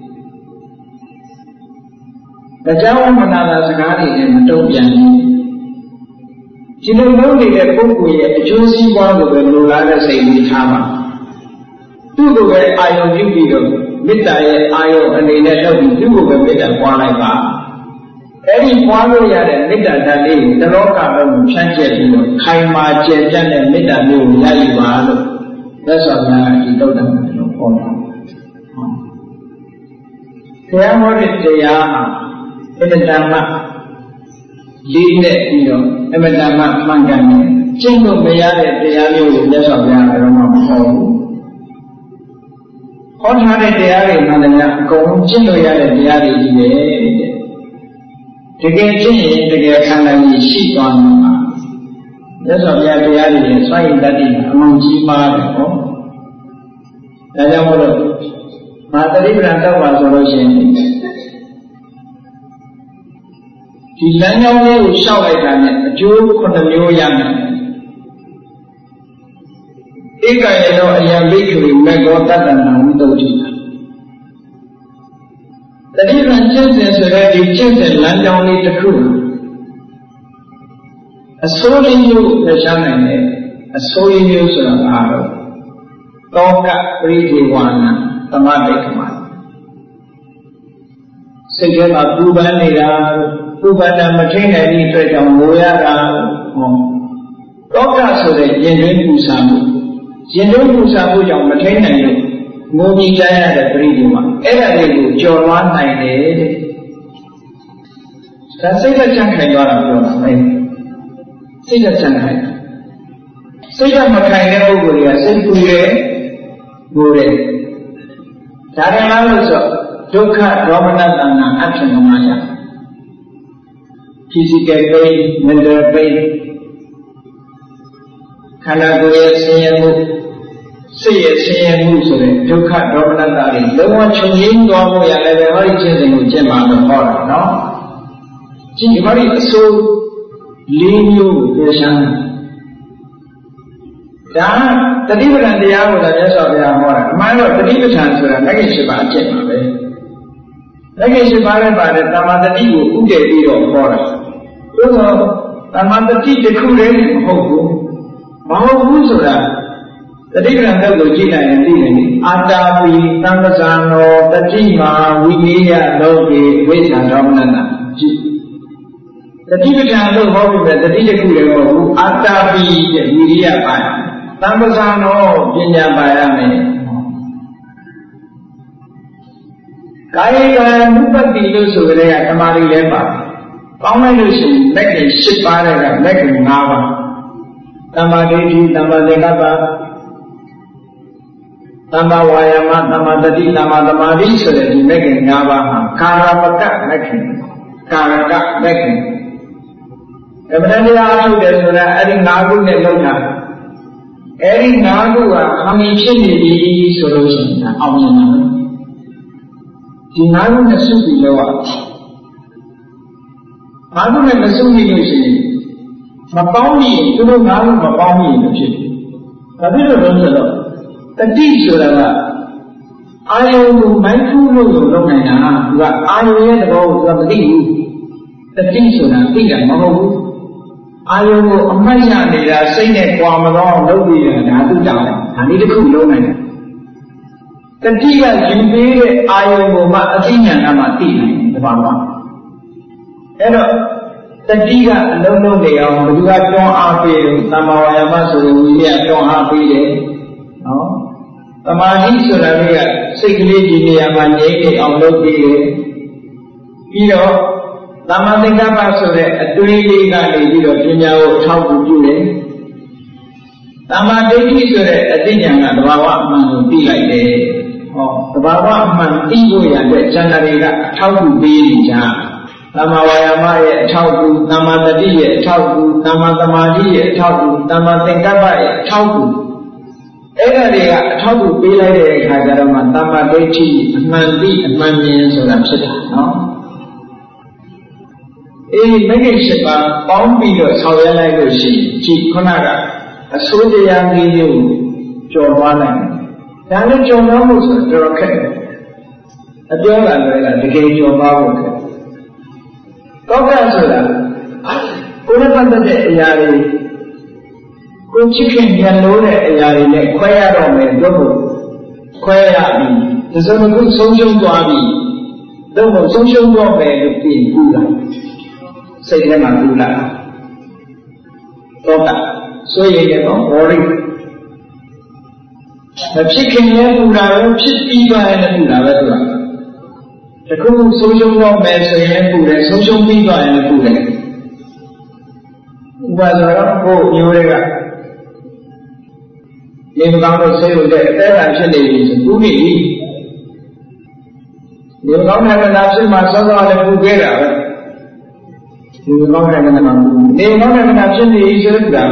တရားဝမနာတာစကားတွေနဲ့မတုံ့ပြန်ဘူးဒီလိုလုပ်နေတဲ့ပုဂ္ဂိုလ်ရဲ့အကျိုးစီးပွားကိုပဲလိုလားတဲ့စိတ်ကြီးထားပါသူ့ကိုပဲအာယုံပြုပြီးတော့မေတ္တာရဲ့အာယုံအနေနဲ့လုပ်ပြီးသူ့ကိုပဲမေတ္တာပွားလိုက်ပါအဲ့ဒီပွားလို့ရတဲ့မေတ္တာဓာတ်လေးကိုတလောကလုံးကိုဖြန့်ကျက်ပြီးတော့ခိုင်မာကျယ်ပြန့်တဲ့မေတ္တာမျိုးကိုရယူပါလို့သက်စွာဘုရားကဒီတုတ်တံကိုဟောတာဘုရားဟောတဲ့တရားဟာအမတန်မှလေးနဲ့ပြီးတော့အမတန်မှမှန်ကန်တယ်ကျင့်လို့မရတဲ့တရားမျိုးကိုသက်စွာဘုရားကတော့မဟောဘူးဟောထားတဲ့တရားတွေမှလည်းအကုန်လုံးကျင့်လို့ရတဲ့တရားတွေကြီးပဲတကယ်ကျင့်ရင်တကယ်ခံနိုင်ရရှိသွားမှာမြတ်စွာဘုရားတရားတွေရဲ့စွန့်ရင်တတ်တဲ့အမှန်ကြီးမားတယ်ဟောဒါကြောင့်မို့လို့မာသတိပ္ပံတောက်ပါဆိုလို့ရှိရင်ဒီလမ်းကြောင်းလေးကိုရှောက်လိုက်တာနဲ့အကျိုး9မျိုးရမယ်ဧကရေသောအယံဘိက္ခဝေမေဃောတတ္တနာဝိတုဒ္ဓိတတိယကျင့်စဉ်ဆိုတဲ့ဒီကျင့်စဉ်လမ်းကြောင်းလေးတစ်ခုအစိုးရမျိုးပြချနိုင်တယ်အစိုးရမျိုးဆိုတာဘာလို့တောကပရိဒေဝနာသမတိကမစိတ်ထဲမှာပူပန်နေတာပူပန်တာမထိန်နိုင်တဲ့အတွက်ကြောင့်ငိုရတာဟောတောကဆိုတဲ့ရင်တွင်းပူဆာမှုရင်တွင်းပူဆာမှုကြောင့်မထိန်နိုင်လို့ငိုပြီးကြရတဲ့ပြိတိမှာအဲ့ဒါလေးကိုကြော်လွှားနိုင်တယ်တဲ့ဒါစိတ်သက်ချမ်းခိုင်သွားတာပြောတာပဲစိတ်သက်ချမ်းခိုင်စိတ်သက်မခိုင်တဲ့ပုဂ္ဂိုလ်တွေကစိတ်ပူရဲငိုတယ်ဒါကလည်းလို့ဆိုဒုက္ခဒေါမနတဏ္ဍအထင်မှာရ physical pain mental pain ခန္ဓာကိုယ်ရဲ့ဆင်းရဲမှုစိတ်ရဲ့ဆင်းရဲမှုဆိုတဲ့ဒုက္ခဒေါမနတတွေလုံးဝချုပ်ငြိမ်းသွားဖို့ရလည်းပဲဟောဒီခြင်းစဉ်ကိုကျင့်ပါလို့ဟောတာနော်ဒီဟောဒီအစိုး၄မျိုးကိုပြောရှာတာဒါတတိပဋ္ဌာန်တရားကိုလည်းမြတ်စွာဘုရားဟောတာအမှန်တော့တတိပဋ္ဌာန်ဆိုတာမဂ္ဂင်၈ပါးအကျင့်ပါပဲမဂ္ဂင်၈ပါးလည်းပါတယ်တမ္မာတတိကိုဥတည်ပြီးတော့ဟောတာသို့သောတမ္မာတတိတစ်ခုတည်းမဟုတ်ဘူးမဟုတ်ဘူးဆိုတာတတိပ္ပံတုတ်ကိုကြည့်လိုက်ရင်သိတယ်အာတာပိသံဃာနောတတိမာဝိနည်းယလောကေဝိသံဒေါမနတကြည့်တတိပ္ပံလို့ဟောပြီးပဲတတိတစ်ခုလည်းမဟုတ်ဘူးအာတာပိတဲ့ဝိရိယပါသံဃာနောပညာပါရမယ်ကာယကံဥပတ္တိလို့ဆိုကြတဲ့ဓမ္မတွေလည်းပါပေါင်းလိုက်လို့ရှိရင်မဂ္ဂင်၈ပါးတဲ့ကမဂ္ဂင်၅ပါးသမ္မာဒိဋ္ဌိသမ္မာသင်္ကပ္ပသမ္မာဝါယာမသမ္မာတတိသမ္မာသမာဓိဆိုတဲ့ဒီမဂ္ဂင်၅ပါးဟာကာရပကမဂ္ဂင်ကာရကမဂ္ဂင်ကမ္မဋ္ဌာန်းတရားအထုတ်တယ်ဆိုတာအဲ့ဒီ၅ခုနဲ့လောက်တာအဲ့ဒီ၅ခုကဟန်ဖြစ်နေပြီဆိုလို့ရှိရင်အောင်မြင်တယ်ဒီ၅ခုနဲ့စုပြီးတော့၅ခုနဲ့မစုပြီးလို့ရှိရင်မပေါင်းရင်သူတို့၅ခုမပေါင်းရင်မဖြစ်ဘူးဒါဖြစ်လို့ဆိုတော့တတိဆိုတာကအာယုံကိုမိုက်ဖူးလို့လုပ်နိုင်တာကသူကအာယုံရဲ့သဘောကိုသူကမသိဘူးတတိဆိုတာသိတာမဟုတ်ဘူးအာယုံကိုအမှတ်ရနေတာစိတ်နဲ့ကြွားမလို့လုပ်ပြီးတာဒါသူတောင်းတယ်ဒါနည်းတစ်ခုလုံးနိုင်တယ်တတိကယူပေးတဲ့အာယုံကိုမှအသိဉာဏ်ကမှသိနိုင်တယ်ဘာမှအဲ့တော့တတိကအလုံးလုံးနေအောင်ဘုရားတွန်းအားပေးတယ်သမ္မာဝါယာမဆိုတဲ့ဝိရိယတွန်းအားပေးတယ်နော်သမာဓိဆိုတာကစိတ်ကလေးဒီနေရာမှာငြိမ်နေအောင်လုပ်ပြီးတယ်ပြီးတော့သမ္မာသင်္ကပ္ပဆိုတဲ့အတွေးလေးကနေပြီးတော့ပညာကိုထောက်ကူပြုတယ်သမ္မာဒိဋ္ဌိဆိုတဲ့အသိဉာဏ်ကသဘာဝအမှန်ကိုသိလိုက်တယ်ဟောသဘာဝအမှန်သိဖို့ရတဲ့ဉာဏ်တွေကအထောက်ကူပေးနေကြသမ္မာဝါယာမရဲ့အထောက်ကူသမ္မာတတိရဲ့အထောက်ကူသမ္မာသမာဓိရဲ့အထောက်ကူသမ္မာသင်္ကပ္ပရဲ့အထောက်ကူအဲ့ဒါတွေကအထောက်ကူပေးလိုက်တဲ့အခါကျတော့မှသမ္မာဒိဋ္ဌိအမှန်သိအမှန်မြင်ဆိုတာဖြစ်တာနော်အေးမဂ္ဂင်၈ပါးပေါင်းပြီးတော့ဆောင်ရွက်လိုက်လို့ရှိရင်ဒီခုနကအစိုးတရားမျိုးမျိုးကျော်သွားနိုင်တယ်ဒါနဲ့ကျော်သွားဖို့ဆိုတော့တော်တော်ခက်တယ်အပြောကလည်းတကယ်ကျော်သွားဖို့ခက်ကောက်ကဆိုတာကိုယ်နဲ့ပတ်သက်တဲ့အရာတွေကိုချစ်ခင်ပြန်လို့တဲ့အရာတွေနဲ့ခွဲရတော့မယ်တို့ကိုခွဲရပြီဒီစမကုဆုံးရှုံးသွားပြီတို့ကိုဆုံးရှုံးတော့မယ်လို့ပြင်ပူလာစိတ်ထဲမှာပူလာတော့ကဆိုရတဲ့တော့ worry မဖြစ်ခင်လည်းပူတာပဲဖြစ်ပြီးပါရင်လည်းပူတာပဲသူကတခုဆုံးရှုံးတော့မယ်ဆိုရင်ပူတယ်ဆုံးရှုံးပြီးသွားရင်လည်းပူတယ်ဥပမာတော့ကိုမျိုးတွေကနေမကောင်းလို့ဆေးရုံတဲ့အသက်အဖြစ်နေပြီဆိုပူနေပြီနေမကောင်းတဲ့နာဖြစ်မှစောစောလည်းပူခဲ့တာပဲနေမကောင်းတဲ့နာပူနေမကောင်းတဲ့နာဖြစ်နေပြီဆိုတော့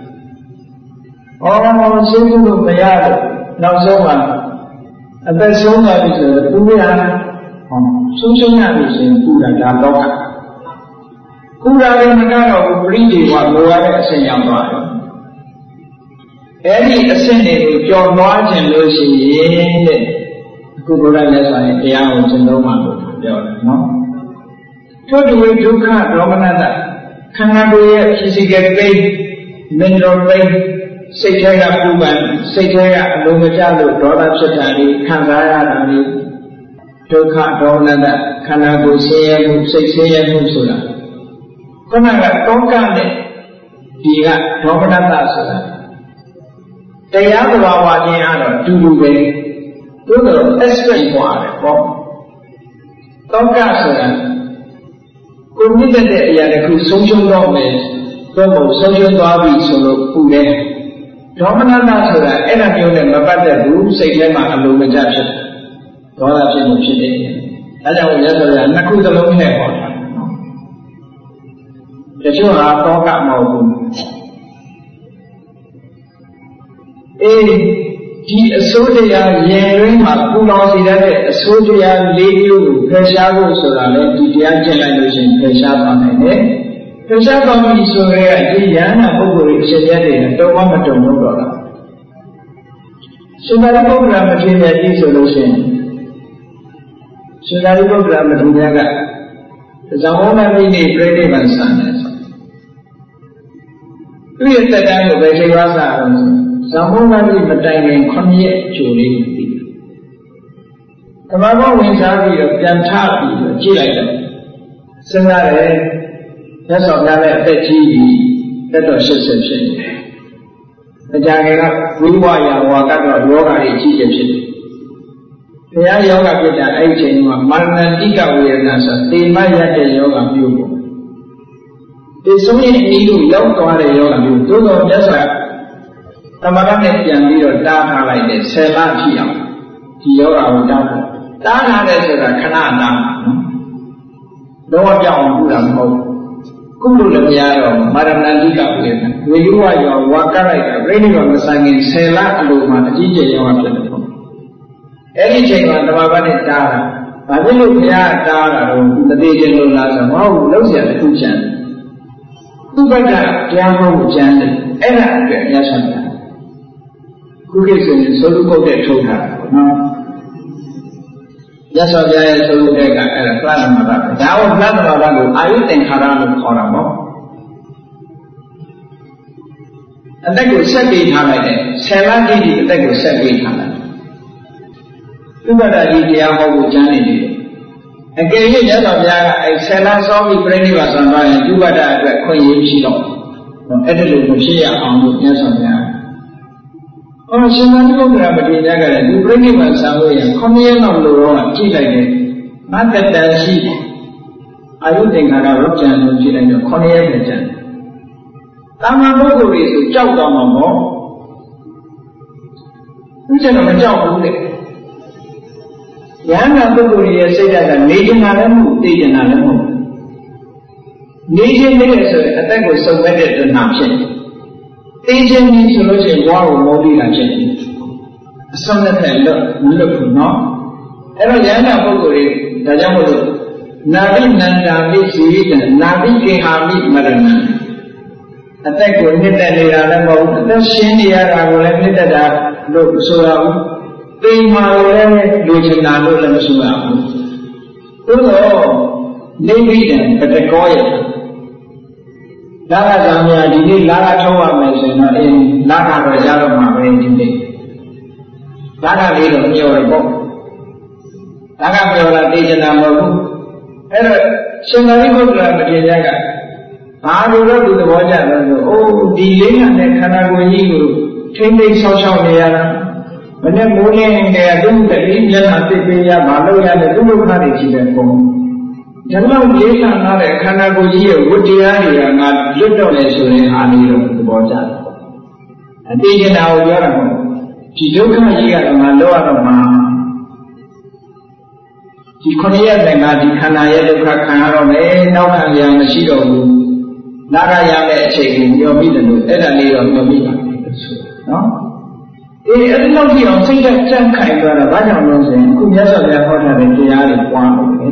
ဆေးရုံလို့မရတော့နောက်ဆုံးမှအသက်ဆုံးသွားပြီဆိုတော့ပူရတာဆုံးရှုံးရပြီဆိုရင်ပူတာဒါတော့ပူတာလည်းမကတော့ဘူးပြိတိကလိုရတဲ့အဆင့်ရောက်သွားတယ်အဲ့ဒီအဆင့်တွေကိုကြော်သွားခြင်းလို့ရှိရင်တဲ့အခုဘုရားလက်ဆောင်ရဲ့တရားကိုသင်သုံးပါလို့ပြောတယ်နော်ထို့တူဒုက္ခဒေါမနတခန္ဓာကိုယ်ရဲ့ physical pain mental pain စိတ်ထဲကပူပန်စိတ်ထဲကအလုံးမကျလို့ဒေါသဖြစ်တာတွေခံစားရတာတွေဒုက္ခဒေါမနတခန္ဓာကိုယ်ဆင်းရဲမှုစိတ်ဆင်းရဲမှုဆိုတာခုနကတောကနဲ့ဒီကဒေါမနတဆိုတာတရားသဘာဝချင်းအဲ့တော့တူတူပဲသို့တော့ aspect ပွားတယ်ပေါ့တောကဆိုတာကိုမြင့်တဲ့အရာတစ်ခုဆုံးရှုံးတော့မယ်သို့မဟုတ်ဆုံးရှုံးသွားပြီဆိုလို့ပူတယ်ဒေါမနတဆိုတာအဲ့ဒါမျိုးနဲ့မပတ်သက်ဘူးစိတ်ထဲမှာအလိုမကျဖြစ်တယ်ဒေါသဖြစ်မှုဖြစ်တယ်အဲကြောင့်ရသော်ရနှစ်ခုသလုံးနဲ့ဟောတာတချို့ဟာတောကမဟုတ်ဘူးဒီအစိုးတရားရင်ရင်းမှာပူလောင်စေတဲ့အစိုးတရား၄မျိုးကိုဖယ်ရှားဖို့ဆိုတာလေဒီတရားကျင့်လိုက်လို့ရှိရင်ဖယ်ရှားပါနိုင်တယ်ဖယ်ရှားပါပြီဆိုရဲဒီယန္နာပုဂ္ဂိုလ်ရဲ့အရှင်မြတ်တွေတော့မတုံလို့တော့လားရှင်သာရိပုတ္တရာမထေရကြီးဆိုလို့ရှိရင်ရှင်သာရိပုတ္တရာမထေရကဇောင်းမမိနေပြိဋိဘံဆံတယ်သူရဲ့တက်တန်းကိုပဲချိန်ပါစားအောင်ဇောင်းမမိမတိုင်ခင်9ရက်ကြိုလေးသိတယ်ဓမ္မဘောဝင်စားပြီးတော့ပြန်ထပြီးတော့ကြည့်လိုက်တယ်စဉ်းစားတယ်မြတ်စွာဘုရားရဲ့အသက်ကြီးပြီးတက်တော်80ဖြစ်နေတယ်အကြငယ်ကဝိဝါယဝါကတော့ယောဂါတွေကြီးကျယ်ဖြစ်တယ်ဘုရားယောဂဖြစ်တာအဲ့ဒီချိန်မှာမာရဏတိကဝေဒနာဆိုတေမရတဲ့ယောဂမျိုးပေါ့ဒီဆုံးရင်အီးလို့ရောက်သွားတဲ့ယောဂမျိုးသို့တော်မြတ်စွာသမထနဲ့ပြန်ပြီးတော့တားထားလိုက်တယ်10လဖြစ်အောင်ဒီယောဂကိုတားထားတယ်ဆိုတာခဏတားတော့ကြောက်အောင်ပြုတာမဟုတ်ခုလိုလည်းမရတော့မာရဏတိကဝေဒနာဝေယဝယောဝါကလိုက်တာပြိဋိဘံမဆိုင်ခင်10လအလိုမှာအကြီးကျယ်ယောဂဖြစ်တယ်ပေါ့အဲ့ဒီချိန်မှာဓမ္မဘတ်နဲ့တားတာဘာဖြစ်လို့ဘုရားတားတာတော့မသိခြင်းလို့လားဆိုတော့မဟုတ်လုံးစရာတစ်ခုချမ်းသူ့ဘက်ကတရားဟောမှုချမ်းတယ်အဲ့ဒါအတွက်ရရှိတာခုခေတ်ဆိုရင်သုလုပုတ်တဲ့ထုတ်တာပေါ့နော်ရသော်ပြရဲ့သုလုတဲ့ကအဲ့ဒါပလမတာဒါကိုပလမတာကိုအာယုသင်္ခါရလို့ခေါ်တာပေါ့အတက်ကိုဆက်ပြီးထားလိုက်တယ်10လတိတိအတက်ကိုဆက်ပြီးထားလိုက်ဥပဒကြီးတရားဟောဖို့ကျမ်းနေတယ်အကယ်၍ရသော်ပြကအဲ့10လစောပြီးပြိဋိဘံဆံသွားရင်ဥပဒအတွက်ခွင့်ရရှိတော့အဲ့ဒါလိုမဖြစ်ရအောင်လို့မြတ်စွာဘုရားရှင်သာရိပုတ္တရာမထေရကလည်းဒီပြိဋိဘံဆံလို့ရင်9ရက်လောက်လို့တော့ကြည့်လိုက်တယ်မတ္တတန်ရှိအာယုသင်္ခါရရောပြန်လို့ကြည့်လိုက်တော့9ရက်ပဲကျန်တာမန်ပုဂ္ဂိုလ်တွေဆိုကြောက်တော့မှာပေါ့သူကျတော့မကြောက်ဘူးလေယန္တာပုဂ္ဂိုလ်ရဲ့စိတ်ဓာတ်ကနေခြင်းလည်းမဟုတ်သိခြင်းလည်းမဟုတ်နေခြင်းနဲ့ဆိုရင်အသက်ကိုစုံမဲ့တဲ့တဏှာဖြစ်သိခြင်းကြီးဆိုလို့ရှိရင်ဘဝကိုမောပြီးတာဖြစ်တယ်အစွမ်းနဲ့လွတ်မလွတ်ဘူးနော်အဲ့တော့ယန္တာပုဂ္ဂိုလ်တွေဒါကြောင့်မို့လို့နာဘိနန္တာမိဇီဝိတနာဘိကေဟာမိမရဏအသက်ကိုနှစ်သက်နေတာလည်းမဟုတ်ဘူးအသက်ရှင်နေရတာကိုလည်းနှစ်သက်တာလို့ဆိုရဘူးသိမှာလည်းလူချင်တာလို့လည်းမဆိုရဘူးသို့တော့နေပြီးတယ်ပတကောရဲ့လာကကြောင့်များဒီနေ့လာကထုတ်ရမယ်ဆိုရင်တော့လာကတော့ရတော့မှာပဲဒီနေ့လာကလေးတော့မျောတယ်ပေါ့လာကမျောလာသိချင်တာမဟုတ်ဘူးအဲ့တော့ရှင်သာရိပုတ္တရာမထေရကဘာလို့လဲဒီသဘောကျတယ်ဆိုအိုးဒီလေးနဲ့ခန္ဓာကိုယ်ကြီးကိုထိမ့်သိမ်းဆောက်ရှောက်နေရတာမနဲ့မိုးလင်းတဲ့သူ့တတိမျက်နှာသိပေးရမလုပ်ရတဲ့သူ့ဒုက္ခတွေရှိတဲ့ပုံဓမ္မလေးခံထားတဲ့ခန္ဓာကိုယ်ကြီးရဲ့ဝတ္တရားတွေကငါလွတ်တော့လေဆိုရင်အာနိရောသဘောကျတယ်အတိကျတာကိုပြောတာမဟုတ်ဒီဒုက္ခကြီးကတော့ငါလောရတော့မှာဒီ9ရက်နဲ့ငါဒီခန္ဓာရဲ့ဒုက္ခခံရတော့မယ်နောက်ခံရမရှိတော့ဘူးနာရရတဲ့အချိန်ကိုမျှော်ပြီးတယ်လို့အဲ့ဒါလေးတော့မျှော်ပြီးပါနော်အဲ့ဒီလောက်ကြည့်အောင်စိတ်ဓာတ်ကြံ့ခိုင်သွားတာဘာကြောင့်လဲဆိုရင်အခုမြတ်စွာဘုရားဟောထားတဲ့တရားတွေပွားလို့ပဲ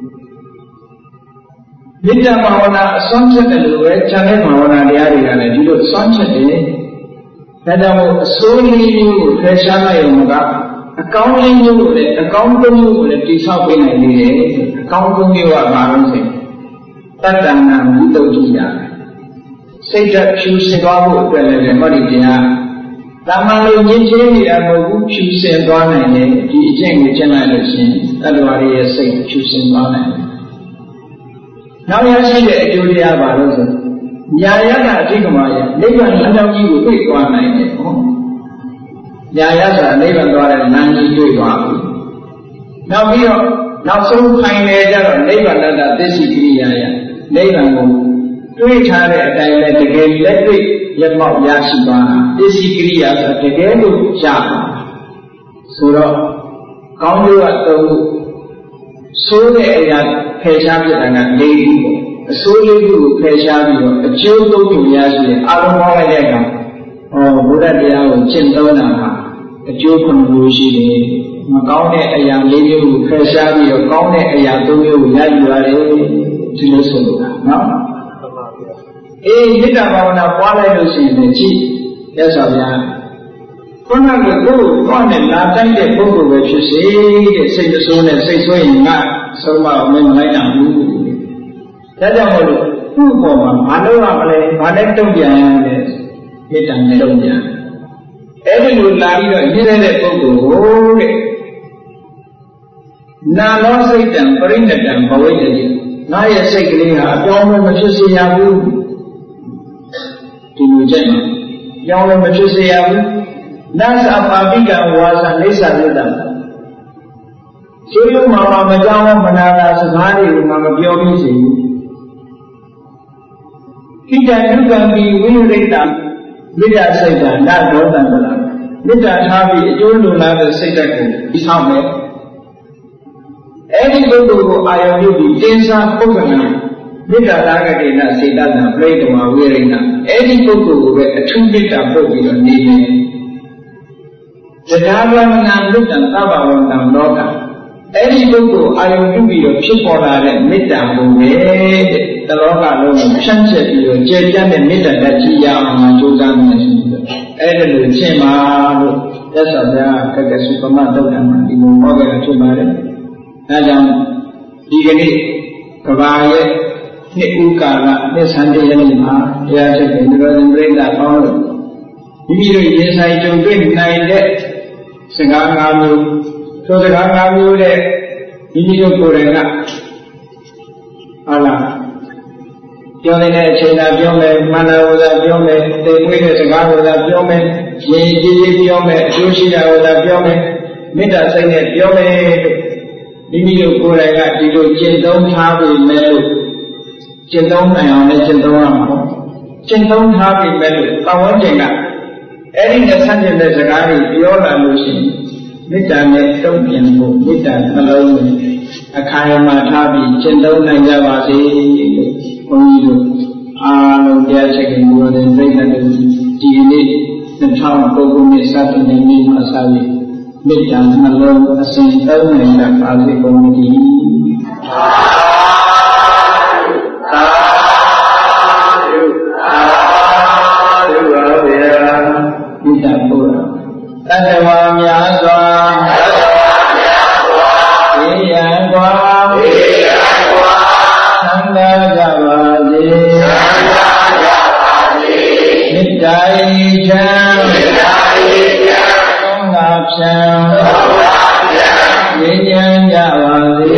မေတ္တာဘာဝနာအစွမ်းချက်တယ်လို့ပဲဉာဏ်နဲ့ဘာဝနာတရားတွေကလည်းဒီလိုအစွမ်းချက်တယ်ဒါကြောင့်မို့အစိုးလေးမျိုးကိုဖယ်ရှားလိုက်ရုံကအကောင်းလေးမျိုးကိုလည်းအကောင်းသုံးမျိုးကိုလည်းတိဆောက်ပေးနိုင်သေးတယ်အကောင်းသုံးမျိုးကဘာလို့ဆိုရင်တတ္တနာဝိတုဒ္ဓိယစိတ်ဓာတ်ဖြူစင်သွားဖို့အတွက်လည်းဟောဒီတရားတာမန်လိုညစ်ကြေးနေတာမဟုတ်ဘူးဖြူစင်သွားနိုင်တယ်ဒီအကျင့်ကိုကျင့်လိုက်လို့ရှင်တတ္တဝါရဲ့စိတ်ဖြူစင်သွားနိုင်တယ်နောက်ရရှိတဲ့အကျိုးတရားပါလို့ဆိုညာယကအဓိကမာယနိဗ္ဗာန်လမ်းကြောင်းကြီးကိုသိသွားနိုင်တယ်ဟောညာယဆိုတာနိဗ္ဗာန်သွားတဲ့လမ်းကြီးတွေ့သွားပြီနောက်ပြီးတော့နောက်ဆုံးခိုင်လေကြတော့နိဗ္ဗာန်တ္တသစ္စိကိရိယာယနိဗ္ဗာန်ကိုတွေးထားတဲ့အတိုင်းပဲတကယ်လက်တွေ့ရမောက်ရရှိသွားတာသစ္စိကိရိယာဆိုတကယ်လို့ရတာဆိုတော့ကောင်းကျိုးကသုံးခုဆိုးတဲ့အရာဖယ်ရှားပြတာက၄ခုပေါ့အဆိုး၄ခုကိုဖယ်ရှားပြီးတော့အကျိုးသုံးခုရရှိတယ်အာရုံပေါင်းလိုက်တဲ့အခါဘုရားတရားကိုကျင့်သုံးတာဟာအကျိုးခုမျိုးရှိတယ်မကောင်းတဲ့အရာ၄မျိုးကိုဖယ်ရှားပြီးတော့ကောင်းတဲ့အရာ၃မျိုးကိုရယူရတယ်ဒီလိုဆိုလိုတာနော်မေတ္တာဘာဝနာပွားလိုက်လို့ရှိရင်ကြည့်ရသော်ဗျာခုနကကိုယ်တော့နဲ့လာတိုက်တဲ့ပုဂ္ဂိုလ်ပဲဖြစ်စေတဲ့စိတ်အဆိုးနဲ့စိတ်ဆိုးရင်ငါဆုံးမအောင်မလိုက်နိုင်ဘူးဒါကြောင့်မို့လို့သူ့ပေါ်မှာမလုပ်ရမလဲဘာနဲ့တုံ့ပြန်ရမလဲမေတ္တာနဲ့တုံ့ပြန်အဲ့ဒီလိုလာပြီးတော့ရင်းတဲ့ပုဂ္ဂိုလ်ကိုတဲ့နာလောစိတ်တံပရိဏတံဘဝိတ္တိငါရဲ့စိတ်ကလေးဟာအပြောင်းမဖြစ်စေရဘူးဒီလိုကြိုက်မှာပြောင်းမဖြစ်စေရဘူးနတ်စာပါဠိကဝါစာနေစာမြတ်တာကျိုးရုံမှာမကြောင်းမနာတာစကားတွေကိုမှမပြောပြစေဘူးခိတယုကံဒီဝိရိတ္တမေတ္တာစိတ်ကနတ်ဒေါသံကလားမေတ္တာထားပြီးအကျိုးလိုလားတဲ့စိတ်ဓာတ်ကိုသိဆောင်မယ်အဲ့ဒီပုဂ္ဂိုလ်ကိုအာယုံပြုပြီးတင်းစားပုဂ္ဂနာမေတ္တာသာဂတိနာစေတနာပြိတ္တမဝိရိဏအဲ့ဒီပုဂ္ဂိုလ်ကိုပဲအထူးမေတ္တာပို့ပြီးတော့နေမယ်တရားဝမနာမေတ္တာသဗ္ဗဝန္တံလောကအဲ့ဒီပုဂ္ဂိုလ်အာယုံပြုပြီးတော့ဖြစ်ပေါ်လာတဲ့မေတ္တာဘုံပဲတဲ့တလောကလုံးကိုဖြန့်ကျက်ပြီးတော့ကျေပြန့်တဲ့မေတ္တာဓာတ်ကြီးရအောင်ကြိုးစားမယ်ဆိုပြီးတော့အဲ့ဒါလိုရှင်းပါလို့သက်စွာဘုရားကကစုပမသုတ်တံမှာဒီလိုဟောခဲ့တာဖြစ်ပါတယ်ဒါကြောင့်ဒီကနေ့ကဘာရဲ့နှစ်ဦးကာလနှစ်ဆန်းတည်းရက်နေ့မှာတရားထုတ်တဲ့ဒီလိုပြိဿပေါင်းလို့မိမိတို့ရင်ဆိုင်ကြုံတွေ့နိုင်တဲ့စကား၅မျိုးဆိုစကား၅မျိုးတဲ့မိမိတို့ကိုယ်တိုင်ကဟုတ်လားပြောနေတဲ့အချိန်သာပြောမယ်မှန်တာကိုသာပြောမယ်သိမွေးတဲ့စကားကိုသာပြောမယ်ရင်ကြီးကြီးပြောမယ်အကျိုးရှိတာကိုသာပြောမယ်မေတ္တာစိတ်နဲ့ပြောမယ်မိမိတို့ကိုယ်တိုင်ကဒီလိုကျင့်သုံးထားပြီမဲ့လို့ကျင့်သုံးနိုင်အောင်လည်းကျင့်သုံးရမှာပေါ့ကျင့်သုံးထားပြီမဲ့လို့ပတ်ဝန်းကျင်ကအဲ့ဒီနဲ့ဆန့်ကျင်တဲ့စကားတွေပြောလာလို့ရှိရင်မေတ္တာနဲ့တုံ့ပြန်ဖို့မေတ္တာနှလုံးကိုအခါရမှာထားပြီးကျင့်သုံးနိုင်ကြပါစေလို့ဘုန်းကြီးတို့အားလုံးတရားချက်ကဘုရားတဲ့ပြိဿတို့ဒီနေ့2009ခုနှစ်စတင်တဲ့နေ့မှာစပြီးမေတ္တာနှလုံးအစဉ်သုံးနိုင်ကြပါစေကုန်သတည်းတတ္တဝါများစွာေယံကွာသံဃာကြပါစေမေတ္တာဤချမ်းသုံးငါဖြံဉာဏ်ဉာဏ်ကြပါစေ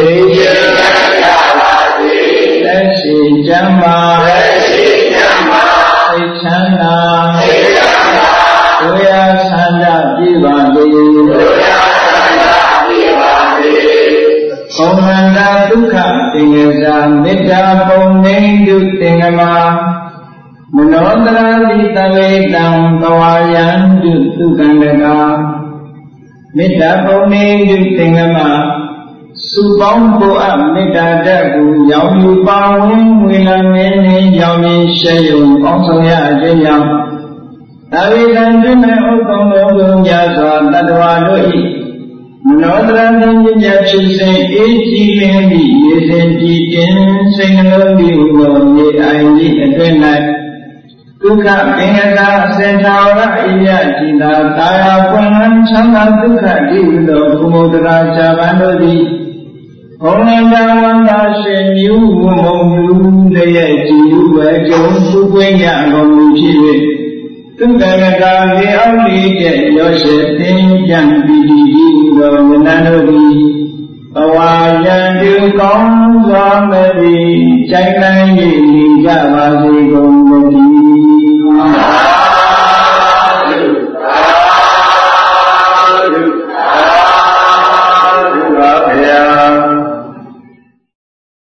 လက်ရှိကျမ်းမာစိတ်ချမ်းသာဒုရဆန္ဒပြပါစေဘုံမန္တဒုက္ခသင်္ကေတမေတ္တာပုံနေတုသင်္ကမမနောတရာတိတဝေတံသဝါယံတုသုကန္တကမေတ္တာပုံနေတုသင်္ကမစုပေါင်းကိုအမေတ္တာဓာတ်ကိုရောင်ယူပါဝင်ဝေလမင်းနှင့်ရောင်မြင်ရှေယုံပေါင်းဆောင်ရခြင်းကြောင့်သာဝေတံတွင်မဲ့ဥက္ကုံတော်ကိုများစွာတတ္တဝါတို့၏မနောတရံဉာဏ်ဖြစ်စဉ်အေးကြည်လင်းသည့်ရေစဉ်ကြည်တင်စိတ်နှလုံးသည်ဟူသောမြေအိုင်ကြီးအတွင်၌ဒုက္ခပင်ကသာစေထာဝရအိယจิตာကာယပွင့်လန်းချမ်းသာဒုက္ခတိဟုသောဘုမုဒ္ဒရာဇာဗံတို့သည်ဘုံနန္ဒဝန္တာရှင်မြူဝမုံမြူလည်းကြည်ဥဝဲကြုံသူကွင်းရကုန်မူဖြစ်၍သူကနကလေအောက်လေးတဲ့ရောရှေတင်ပြန်ပြီးဒီတော်မနတို့သည်ဘဝရန်သူကောင်းစွာမဲ့သည်ကြိုင်နိုင်ရည်ကြပါစေ